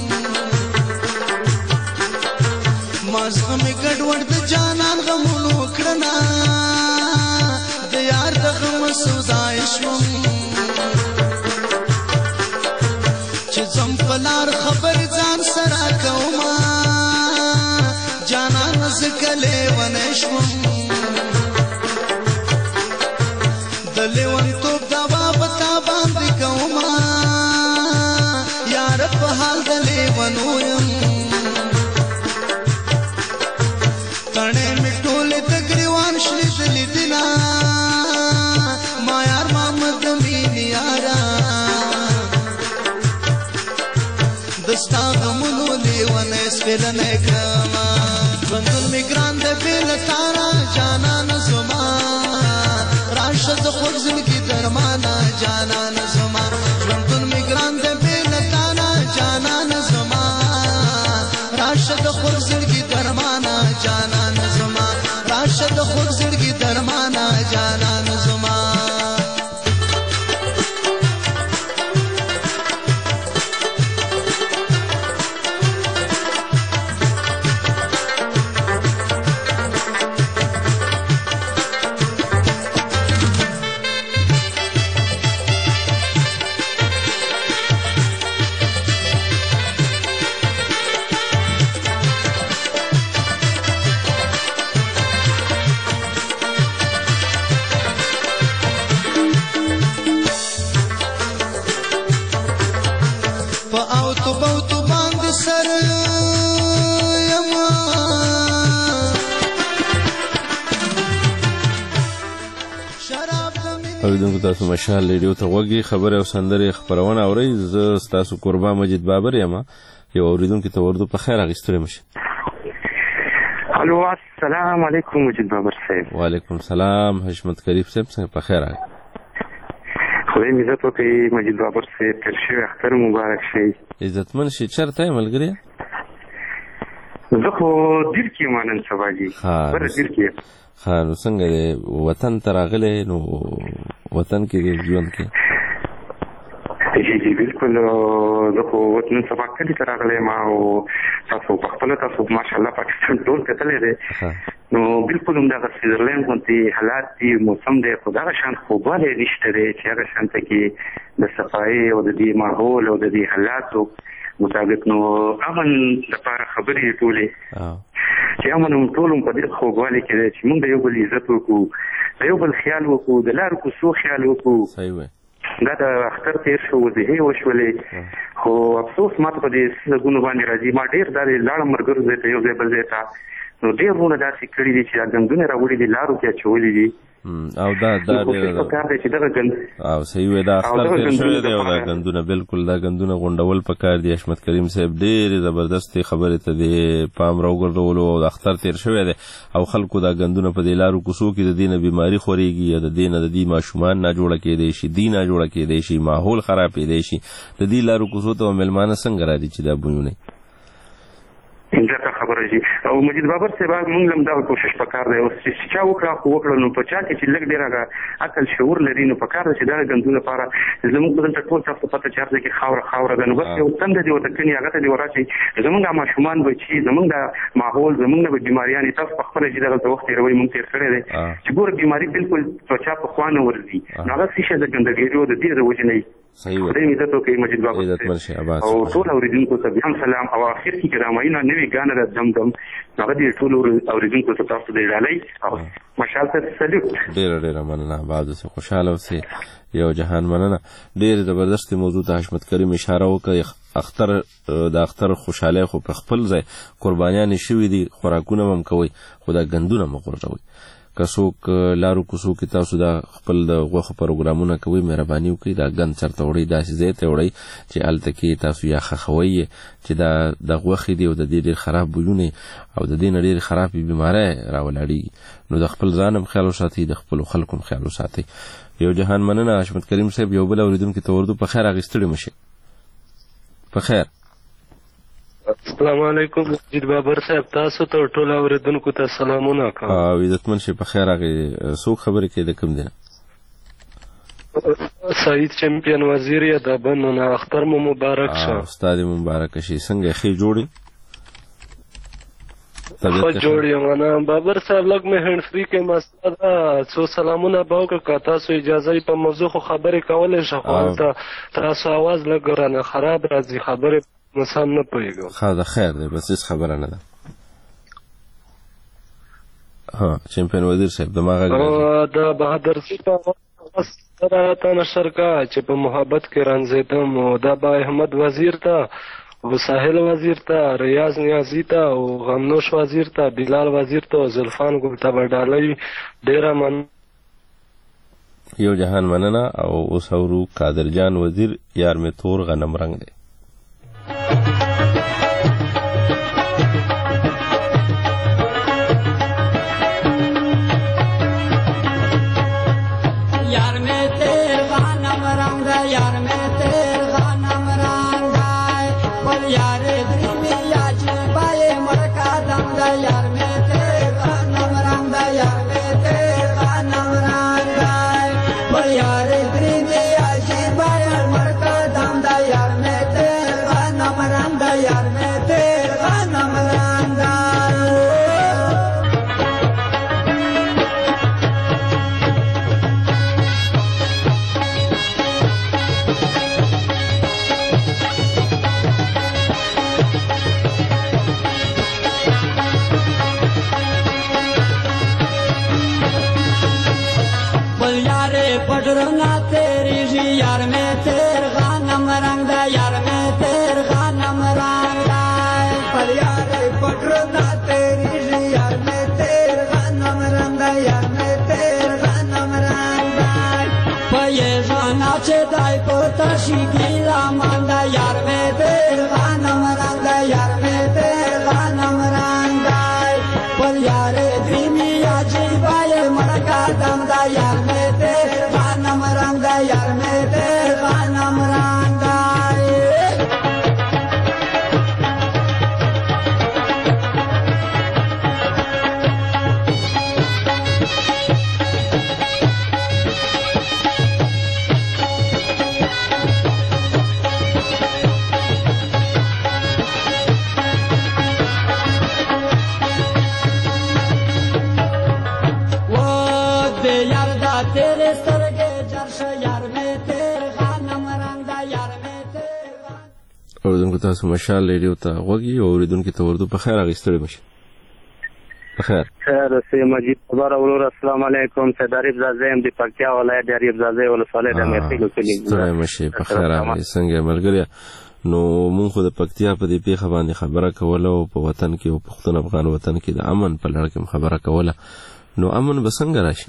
ما زغمې ګډوډ د جانان غمونو کړنه د یار د غم سودای شوم لار خبر ځان سره کوما جانان زکلې ونه شوم د لیونتوب دوا پتا باندې کوما یار په حال د لیونو یم تڼې مې ټولې د ګریوان شلې دلې دینا ما یار محمد مين یارا دستا غمونو لیونه سپیلنه کما ژوندون می ګران د بیل تارا جانان زما راشه د خوږ زړګي درمانا جانان زما ژوندون می ګران د بیل تارا جانان زما راشه د خوږ زړګي درمانا جانان زما راشه د خوږ زړګي درمانا جانان زما اوریدونکو تاسو مشال ریډیو ته غوږی خبره او سندره خبرونه اورئ زه تاسو قربا مجید بابر یم یو اوریدونکو ته ورته په خیر اغستره مشه الو السلام علیکم مجید بابر صاحب وعلیکم سلام حشمت قریب صاحب څنګه په خیر راغلی خدای مې عزت وکړي مجید بابر صاحب تر شي اختر مبارک شي عزتمن شي چرته ملګری زه خو دیر کې مانن سواجی بر دیر کې ها نو څنګه دی وطن ته راغلی نو وطن کې ژوند کې جی جی بالکل زه خو وطن سبا کلي ته راغلی ما او تاسو په خپله تاسو ماشاءالله پاکستان ټول کتلی دی نو بالکل هم دغه سویټزرلینډ غوندې حالات دي موسم دی خو دغه شان خوږوالی نشته دی چې هغه شانته کې د صفایي او د دې ماحول او د دې حالاتو مطابق نو امن لپاره خبرې ټولې چې امن هم ټول هم په دې خوږوالي کې دی چې موږ د یو بل عزت وکړو د یو بل خیال وکړو د لارو کوڅو خیال وکړو صحیح وایي دا د اختر تیر شو وضعې وشولې خو افسوس ماته په دې څیزونو باندې راځي ما ډېر دا لاړم ملګرو ځای ته یو ځای بل ځای ته نو ډېر وروڼه داسې کړي دي چې دا ګندونه راوړي دي لارو کې اچولي دي او دا دا او صحیح وي دا اختر تیر شوی دی او دا ګندونه بالکل دا ګندونه غونډول پکار دي حشمت کریم صاحب ډېرې زبردستې خبرې ته د پام راوګرځولو او د اختر تیر شوی دی او خلکو دا ګندونه په دې لارو کوڅو کې د دې نه بیماري خورېږي یا د دې نه د دې ماشومان ناجوړه کېدی شي دي ناجوړه کېدی شي ماحول خرابېدی شي د دې لارو کوڅو ته مېلمانه څنګه راځي چې دا بویونه ځکه خبره شي او مجید بابر صاحب موږ هم دا کوشش پکار دی او چې چا وکړه خو وکړه نو په چا کې چې لږ ډېر هغه عقل شعور لري نو پکار دی چې دا ګندونه لپاره زموږ په دلته ټول تاسو پته چې هر ځای کې خاوره خاوره ده نو بس یو تنده دې ورته کړي هغه ته دې وراشي زموږ ماشومان بچي زموږ د ماحول زموږ د بیماریانې تاسو په خپله چې دغلته وخت تېروئ موږ تېر کړی دی چې ګوره بیماري بالکل په چا په خوا نه ورځي نو هغه څه شی د ګندګیرو د دې د وجې نه صحیح وي خدای عزت وکړي مجید بابا او ټول اوریدونکو ته هم سلام او اخر کې کراماینا نوی ګانه د دمدم هغه دې ټول اوریدونکو ته تاسو دې ډالۍ او ماشاءالله سلوټ ډېر ډېر مننه بعد څه خوشاله اوسئ یو جهان مننه ډېر زبردست موضوع ته حشمت کریم اشاره وکړه اختر د اختر خوشاله خو په خپل ځای قربانیان شوي دي خوراکونه هم کوي خو دا ګندونه مه غورځوئ که څوک لارو کوڅو کې تاسو دا خپل د غوښو پروګرامونه کوئ مهرباني وکړئ دا ګند سرته وړئ داسې ځای ته وړئ چې هلته کې تاسو یا ښخوئ چې دا د غوښې دي او د دې ډېر خراب بویونه او د دې نه ډېرې خرابې بیماری راولاړېږي نو د خپل ځان هم خیال وساتئ د خپلو خلکو هم خیال وساتئ یو جهان مننه حشمت کریم صاحب یو بل اورېدونکي ته وردو په خیر هغې ستړي مه شئ په خیر السلام علیکم مجید بابر صاحب تاسو ته ټول اوریدونکو ته سلامونه کوم او عزتمن شي په خیر هغې څوک خبرې کوي د کوم دی سعید چمپیون وزیر یې د بن نه اختر مو مبارک شه استاد مبارک شي څنګه ښې جوړې ښه جوړ یم نه بابر صاحب لږ مې هینډ فری کې مسله ده څو سلامونه به وکړه که تاسو اجازه یې په موضوع خو خبرې کولی شو خو هلته تاسو اواز لږ رانه خراب راځي خبرې مسام نه پوهېږم ښه ده خیر دی بس هېڅ خبره نه ده ها چمپیون وزیر صاحب دما غږ د بهادرسي په اواز راته نشر کا چې په محبت کې رنځېدم او دا با احمد وزیر ته او ساحل وزیر ته ریاض نیازي ته او غمنوش وزیر ته بلال وزیر ته او زلفان ګل ته به ډالۍ ډېره من یو جهان مننه او اوس اورو قادر جان وزیر یار مې تور غنم رنګ دی تیرې سترګې جرشه یار مې تیر غانم رنده یار مې تیر اوریدونکو تاسو مشال ریډیو ته غوږی او اوریدونکو ته اردو په خیر اغوستلی مشه په خیر خیر سي مجید خبر اورور السلام علیکم صدریب زازم دی پکتیا ولایت دیریب زازه ولسوالۍ د میرتلو کلی سره مشه په خیر راغلی څنګه ملګری نو مونږ خو د پکتیا په دې پیښه باندې خبره کوله او په وطن کې او پښتون افغان وطن کې د امن په لړ کې خبره کوله نو امن به څنګه راشي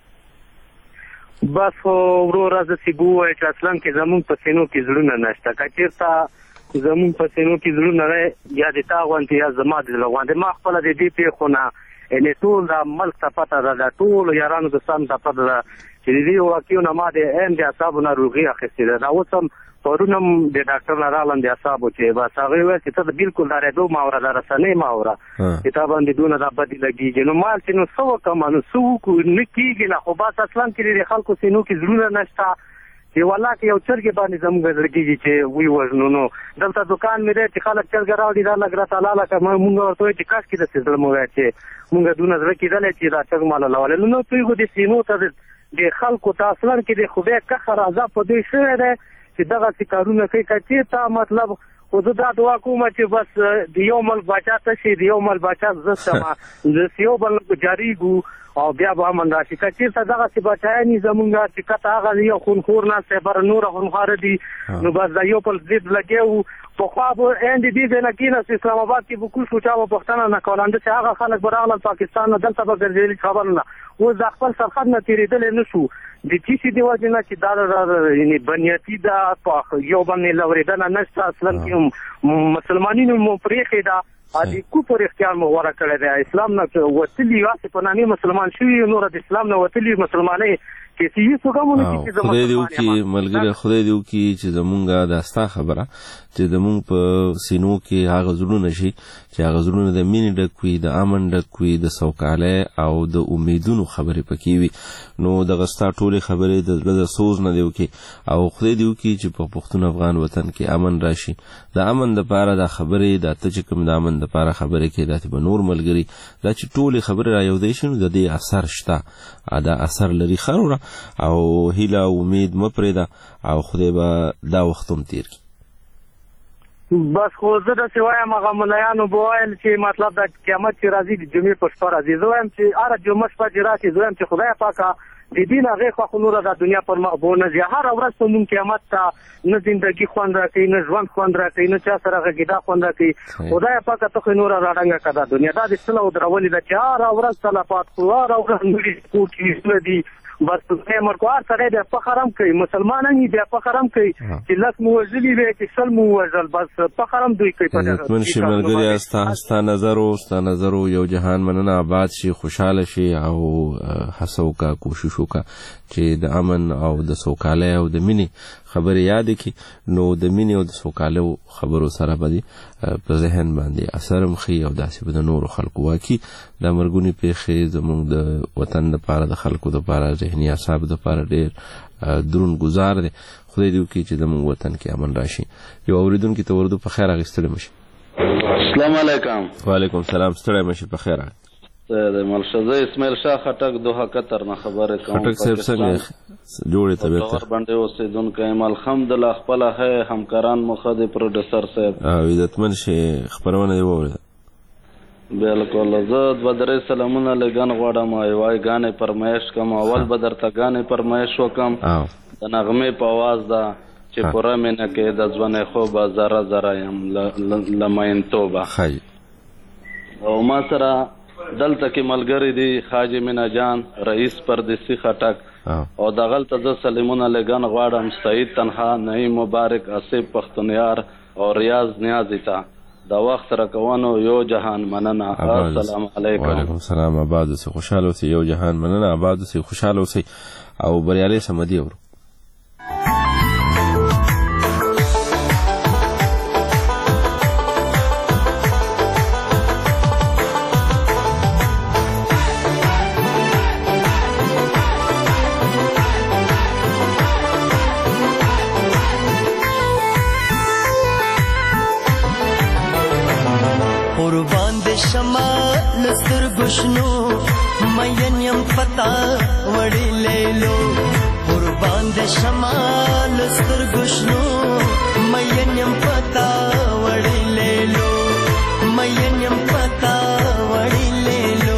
بس ورور راځي چې ګوې چې اصلا کې زمون په سینو کې زړونه نشته کچېرته زمون په سینو کې زړونه نه یا د تا غونډه یا زما د غونډه ما خپل د دې پیښه نه ان ټول د ملک ته پته ده ټول یارانو د سم ته پته ده چې دې واقعونه ما د ام د اعصابو ناروغي اخیستې ده دا اوس هم پرونم د ډاکټر نه راغلم د اعصابو چې بس هغه وایي چې ته بالکل دا ردو ماوره دا رسنۍ ماوره کتاب باندې دونه دا بدی لګیږي نو مال چې نو سو کوم نو سو کو نکیږي نه خو بس اصلا کې د خلکو سينو کې زړونه نشته چې والله کې یو چرګ باندې زموږ لګیږي چې وی وژنو نو دلته دکان مې دی چې خلک چرګ راوړي دا لګرا تعالی لکه مونږ ورته چې کاش کې د سیدل مو وای چې مونږ دونه زړه کېدل چې دا چرګ مال لاول نو توي کو د سينو ته د خلکو تاسو لر کې د خوبه کخر عذاب په دې شوی دی چې دغه کارونه کوي کچې ته مطلب خو زه دا دعا کوم چې بس د یو ملک باچا ته شي د یو ملک باچا زه سما د یو بل جاریګو او بیا به من راشي کچې ته دغه چې بچایي زمونږ چې کته هغه یو خونخور نه سبر نور خونخور دي نو بس دا یو په ضد لګیو په خوا به ان دي دي نه کینه اسلام آباد کې وکړو شو چا په پښتنه نه کولانده چې هغه خلک براغله پاکستان نه دلته به ګرځېدل خبر نه و ځ خپل سرحد نه تیریدل نه شو د تیسی دی وجه نه چې دا یعنی بنیادی دا یو باندې لوریدنه نشته اصلا کې مسلمانانو مو پرېخې دا ادي کو پر اختیار مو ورا کړی دی اسلام نه وتلی واسه په نامي مسلمان شوی نور د اسلام نه وتلی مسلمانې کې چې یو څنګه مونږ چې زموږ خدای دې وکي ملګری خدای دې وکي چې زمونږه د استا خبره چې زمونږ په سینو کې هغه زړونه شي چې هغه زړونه د مینې ډک وي د امن ډک وي د سوکاله او د امیدونو خبرې پکې وي نو د غستا ټولې خبرې د زړه د سوز نه دی وکي او خدای دې وکي چې په پښتون افغان وطن کې امن راشي د امن د پاره د خبرې د ته چې کوم د امن د پاره خبرې کې د به نور ملګری دا چې ټولې خبرې را یو دی شنو د دې اثر شته دا اثر لري خروره او هیله امید مپریدا او خدای به دا وختم تیر کی بس خو زه د سوایم هغه ملایانو بوایل چې مطلب د قیامت چې راځي د جمعې په شپه راځي زه وایم چې هره جمعه شپه چې راشي زه وایم چې خدای پاکه د دین هغه خو نور د دنیا پر مقبول نه هر ورځ په مون قیامت ته نه زندگی خوند راکړي نه ژوند خوند راکړي نه چا سره غږیدا خوند راکړي خدای پاکه ته نور راډنګه کړه دنیا دا د سلو درولې د چار ورځ صلوات خو هر ورځ نوري کوټي دي بس په مرکوار سره د فخرم کوي مسلمانان دي فخرم کوي چې لاس مو وزلي وي چې سل مو وزل بس فخرم دوی کوي په دغه من شي ملګری استا استا نظر او استا نظر یو جهان مننه آباد شي خوشاله شي او هڅو کا کوشش وکا چې د امن او د سوکاله او د مینې خبرې یاد کی نو د مینې او د سوکاله خبرو سره بدی په ذهن باندې اثر مخي او داسې به د نور خلکو واکي د مرګونی پیښې زموږ د وطن لپاره د خلکو لپاره ذهني اعصاب لپاره ډېر درون گزار دي خدای دې وکړي چې زموږ وطن کې امن راشي یو اوریدونکو ته ورته په خیر اغستل مشي السلام علیکم وعلیکم السلام ستړی مشي په خیر د ملشزه اسماعیل شاه خټک دوه قطر نه خبره کوم خټک صاحب څنګه جوړې طبيعت تر باندې اوسیدونکو ایم الحمدلله خپل هه همکاران مخدي پروډوسر صاحب او عزتمن شي خبرونه دی وره بالکل زه د بدرې سلامونه لګان غواړم او وايي غانې پرمایش کوم اول بدرته غانې پرمایش وکم د نغمه په आवाज دا چې پوره مینه کې د ځوانې خو بازار زرا يم لماین توبه خای او ما سره دلته کې ملګری دی خاجه مینا جان رئیس پردیسی خټک او دغلته د سلیمونه لګان غواړم سعید تنها نعیم مبارک اسیب پختونیار او ریاض نیازی ته دا وخت راکوانو یو جهان مننه السلام علیکم وعلیکم السلام آباد اوسئ خوشاله اوسئ یو جهان مننه آباد اوسئ خوشاله اوسئ او بریالي سمدي ورو شما لستر گشنو مین یم پتا وڑی لیلو باندې شمال سترګو شنو مین یم پتا وړي لیلو مین یم پتا وړي لیلو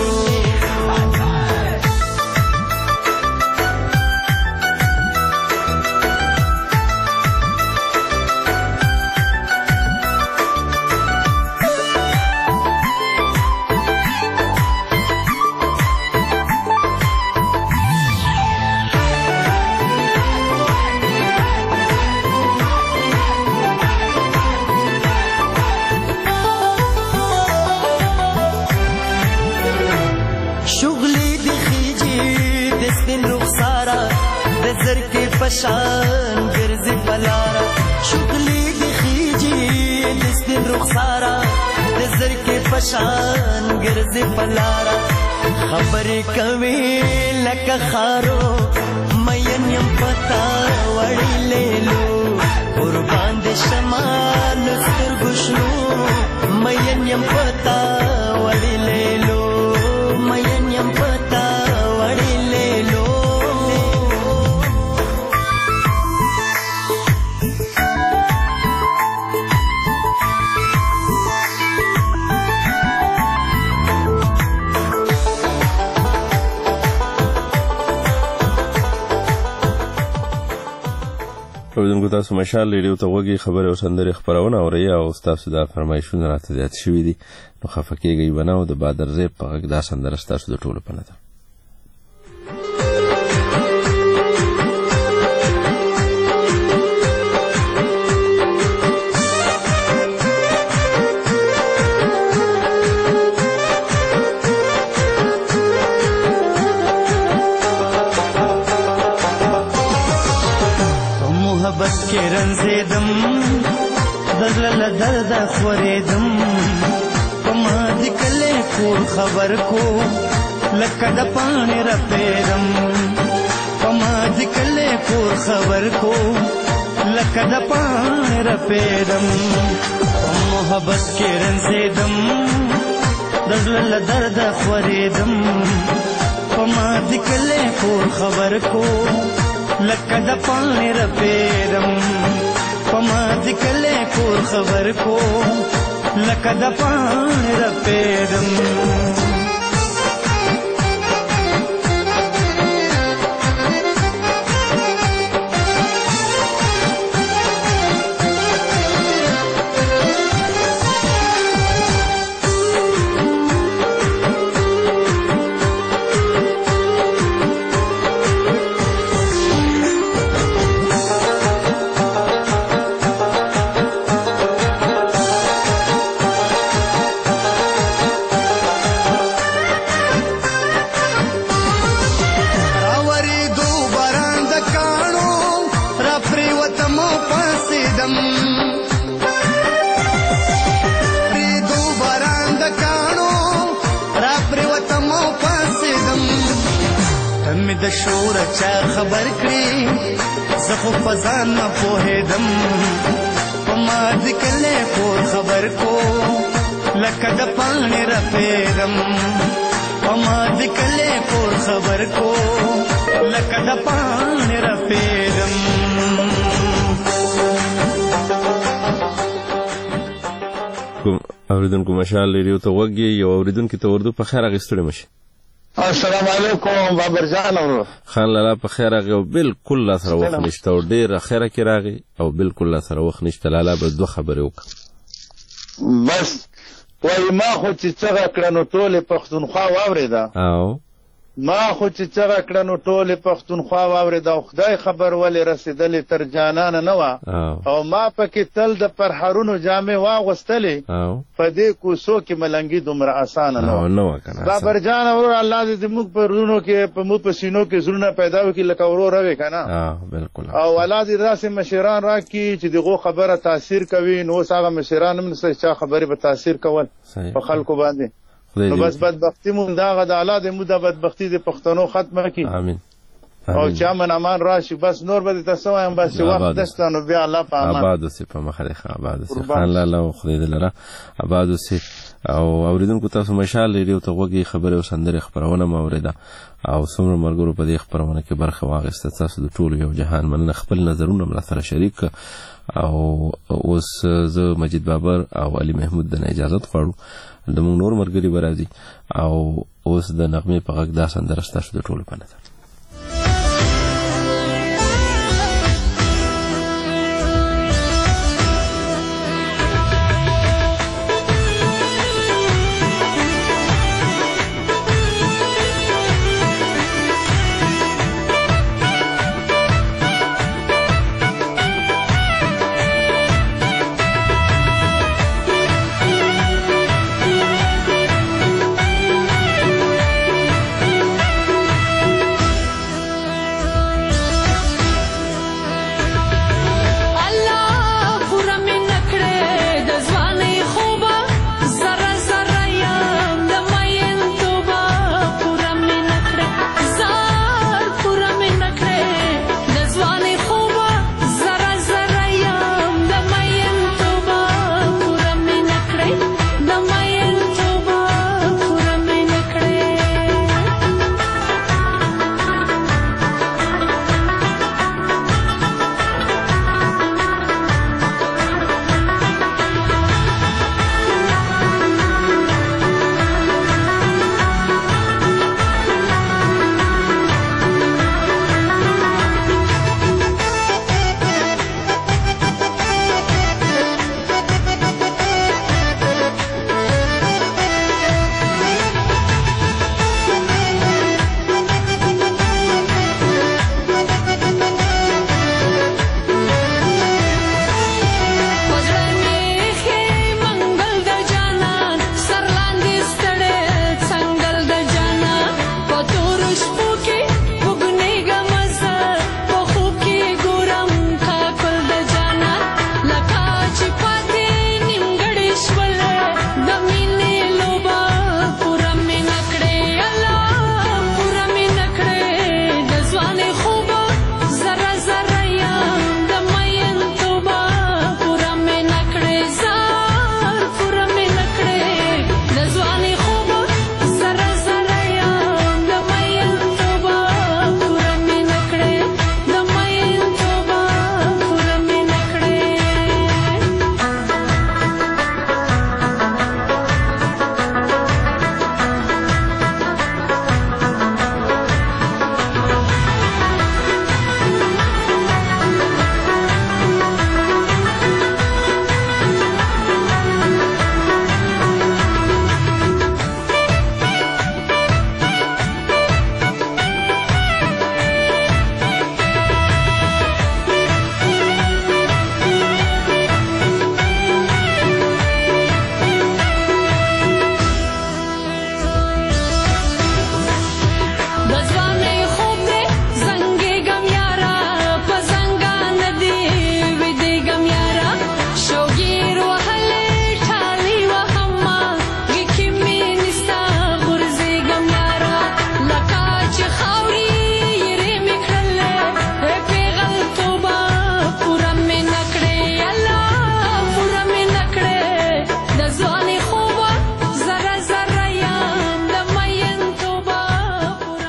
پشان ګرځي بلارا شغلې د خيجي د سپین رخسارا د زرکې پشان ګرځي بلارا خبرې کوي لکه خارو مین یم پتا وړي لیلو قربان د شمال سترګو شنو مین یم پتا وړي لیلو مین یم پتا وړي لیلو اوریدونکو تاسو مشال ریډیو ته وګورئ خبره او سندري خبرونه اورئ او تاسو دا فرمایشونه راته زیات شوي دي نو خفه کېږئ ونه او د بادر زیب په غږ دا سندره ستاسو د ټولو په نظر محبت کې رنځېدم دزړه له درده خورېدم په ما دې کلی کور خبر کو لکه د پاڼې رپېدم په ما دې کلی کور خبر کو لکه د پاڼې رپېدم په محبت کې رنځېدم دزړه له درده خورېدم په ما دې کلی کور خبر کو لکه د پاڼې رپېدم په ما دې کلی کور خبر کو لکه د پاڼې رپېدم د شور چا خبر کړي زه خو په ځان نه پوهېدم په ما دې کلی کور خبر کو لکه د پاڼې رپېدم په ما دې کلی کور خبر کو لکه د پاڼې رپېدم اوریدونکو مشال ریډیو ته وګورئ یو اوریدونکي ته اردو په خیر اخیستلی مشي السلام علیکم بابر جان ورو خان لالا په خیر راغی او بالکل لا سره وخت نشته او ډېر خیره کې راغی او بالکل لا سره وخت نشته لالا به دوه خبرې وکړه بس وای ما خو چې څنګه کړه نو ټولې پښتونخوا واورېده او ما خو چې څنګه کړه نو ټولې پښتونخوا واورېده او خدای خبر ولې رسېدلې تر جانانه نه وه او ما پکې تل د پرهرونو جامې واغوستلې په دې کوڅو کې ملنګي دومره اسانه نه وه بابر جان ورور الله دې زموږ په زړونو کې په موږ په سینو کې زړونه پیدا وکړي لکه وروره وې که نه او الله دې داسې مشران راکړي چې دغو خبره تاثیر کوي نو اوس هغه مشران هم نشته چا خبرې به تاثیر کول په خلکو باندې نو بس بدبختي مو دغه د الله دې مو د بدبختي د پښتنو ختمه کړي امین او چې امن امان راشي بس نور به درته څه وایم بس چې وخت دشته نو بیا الله په امان آباد اوسې په مخه دی ښه آباد اوسې خان لالا او خدای دې لره آباد اوسې او اوریدونکو تاسو مشال ریډیو ته وګورئ خبره او سندره خبرونه مو اوریده او څومره مرګرو په دې خبرونه کې برخه واغسته تاسو د ټولو یو جهان مننه خپل نظرونه مله سره شریک او اوس زه مجید بابر او علي محمود د اجازه غواړو د موږ نور مرګري برازي او اوس د نغمه په غږ دا سندره ستاسو د ټولو په نظر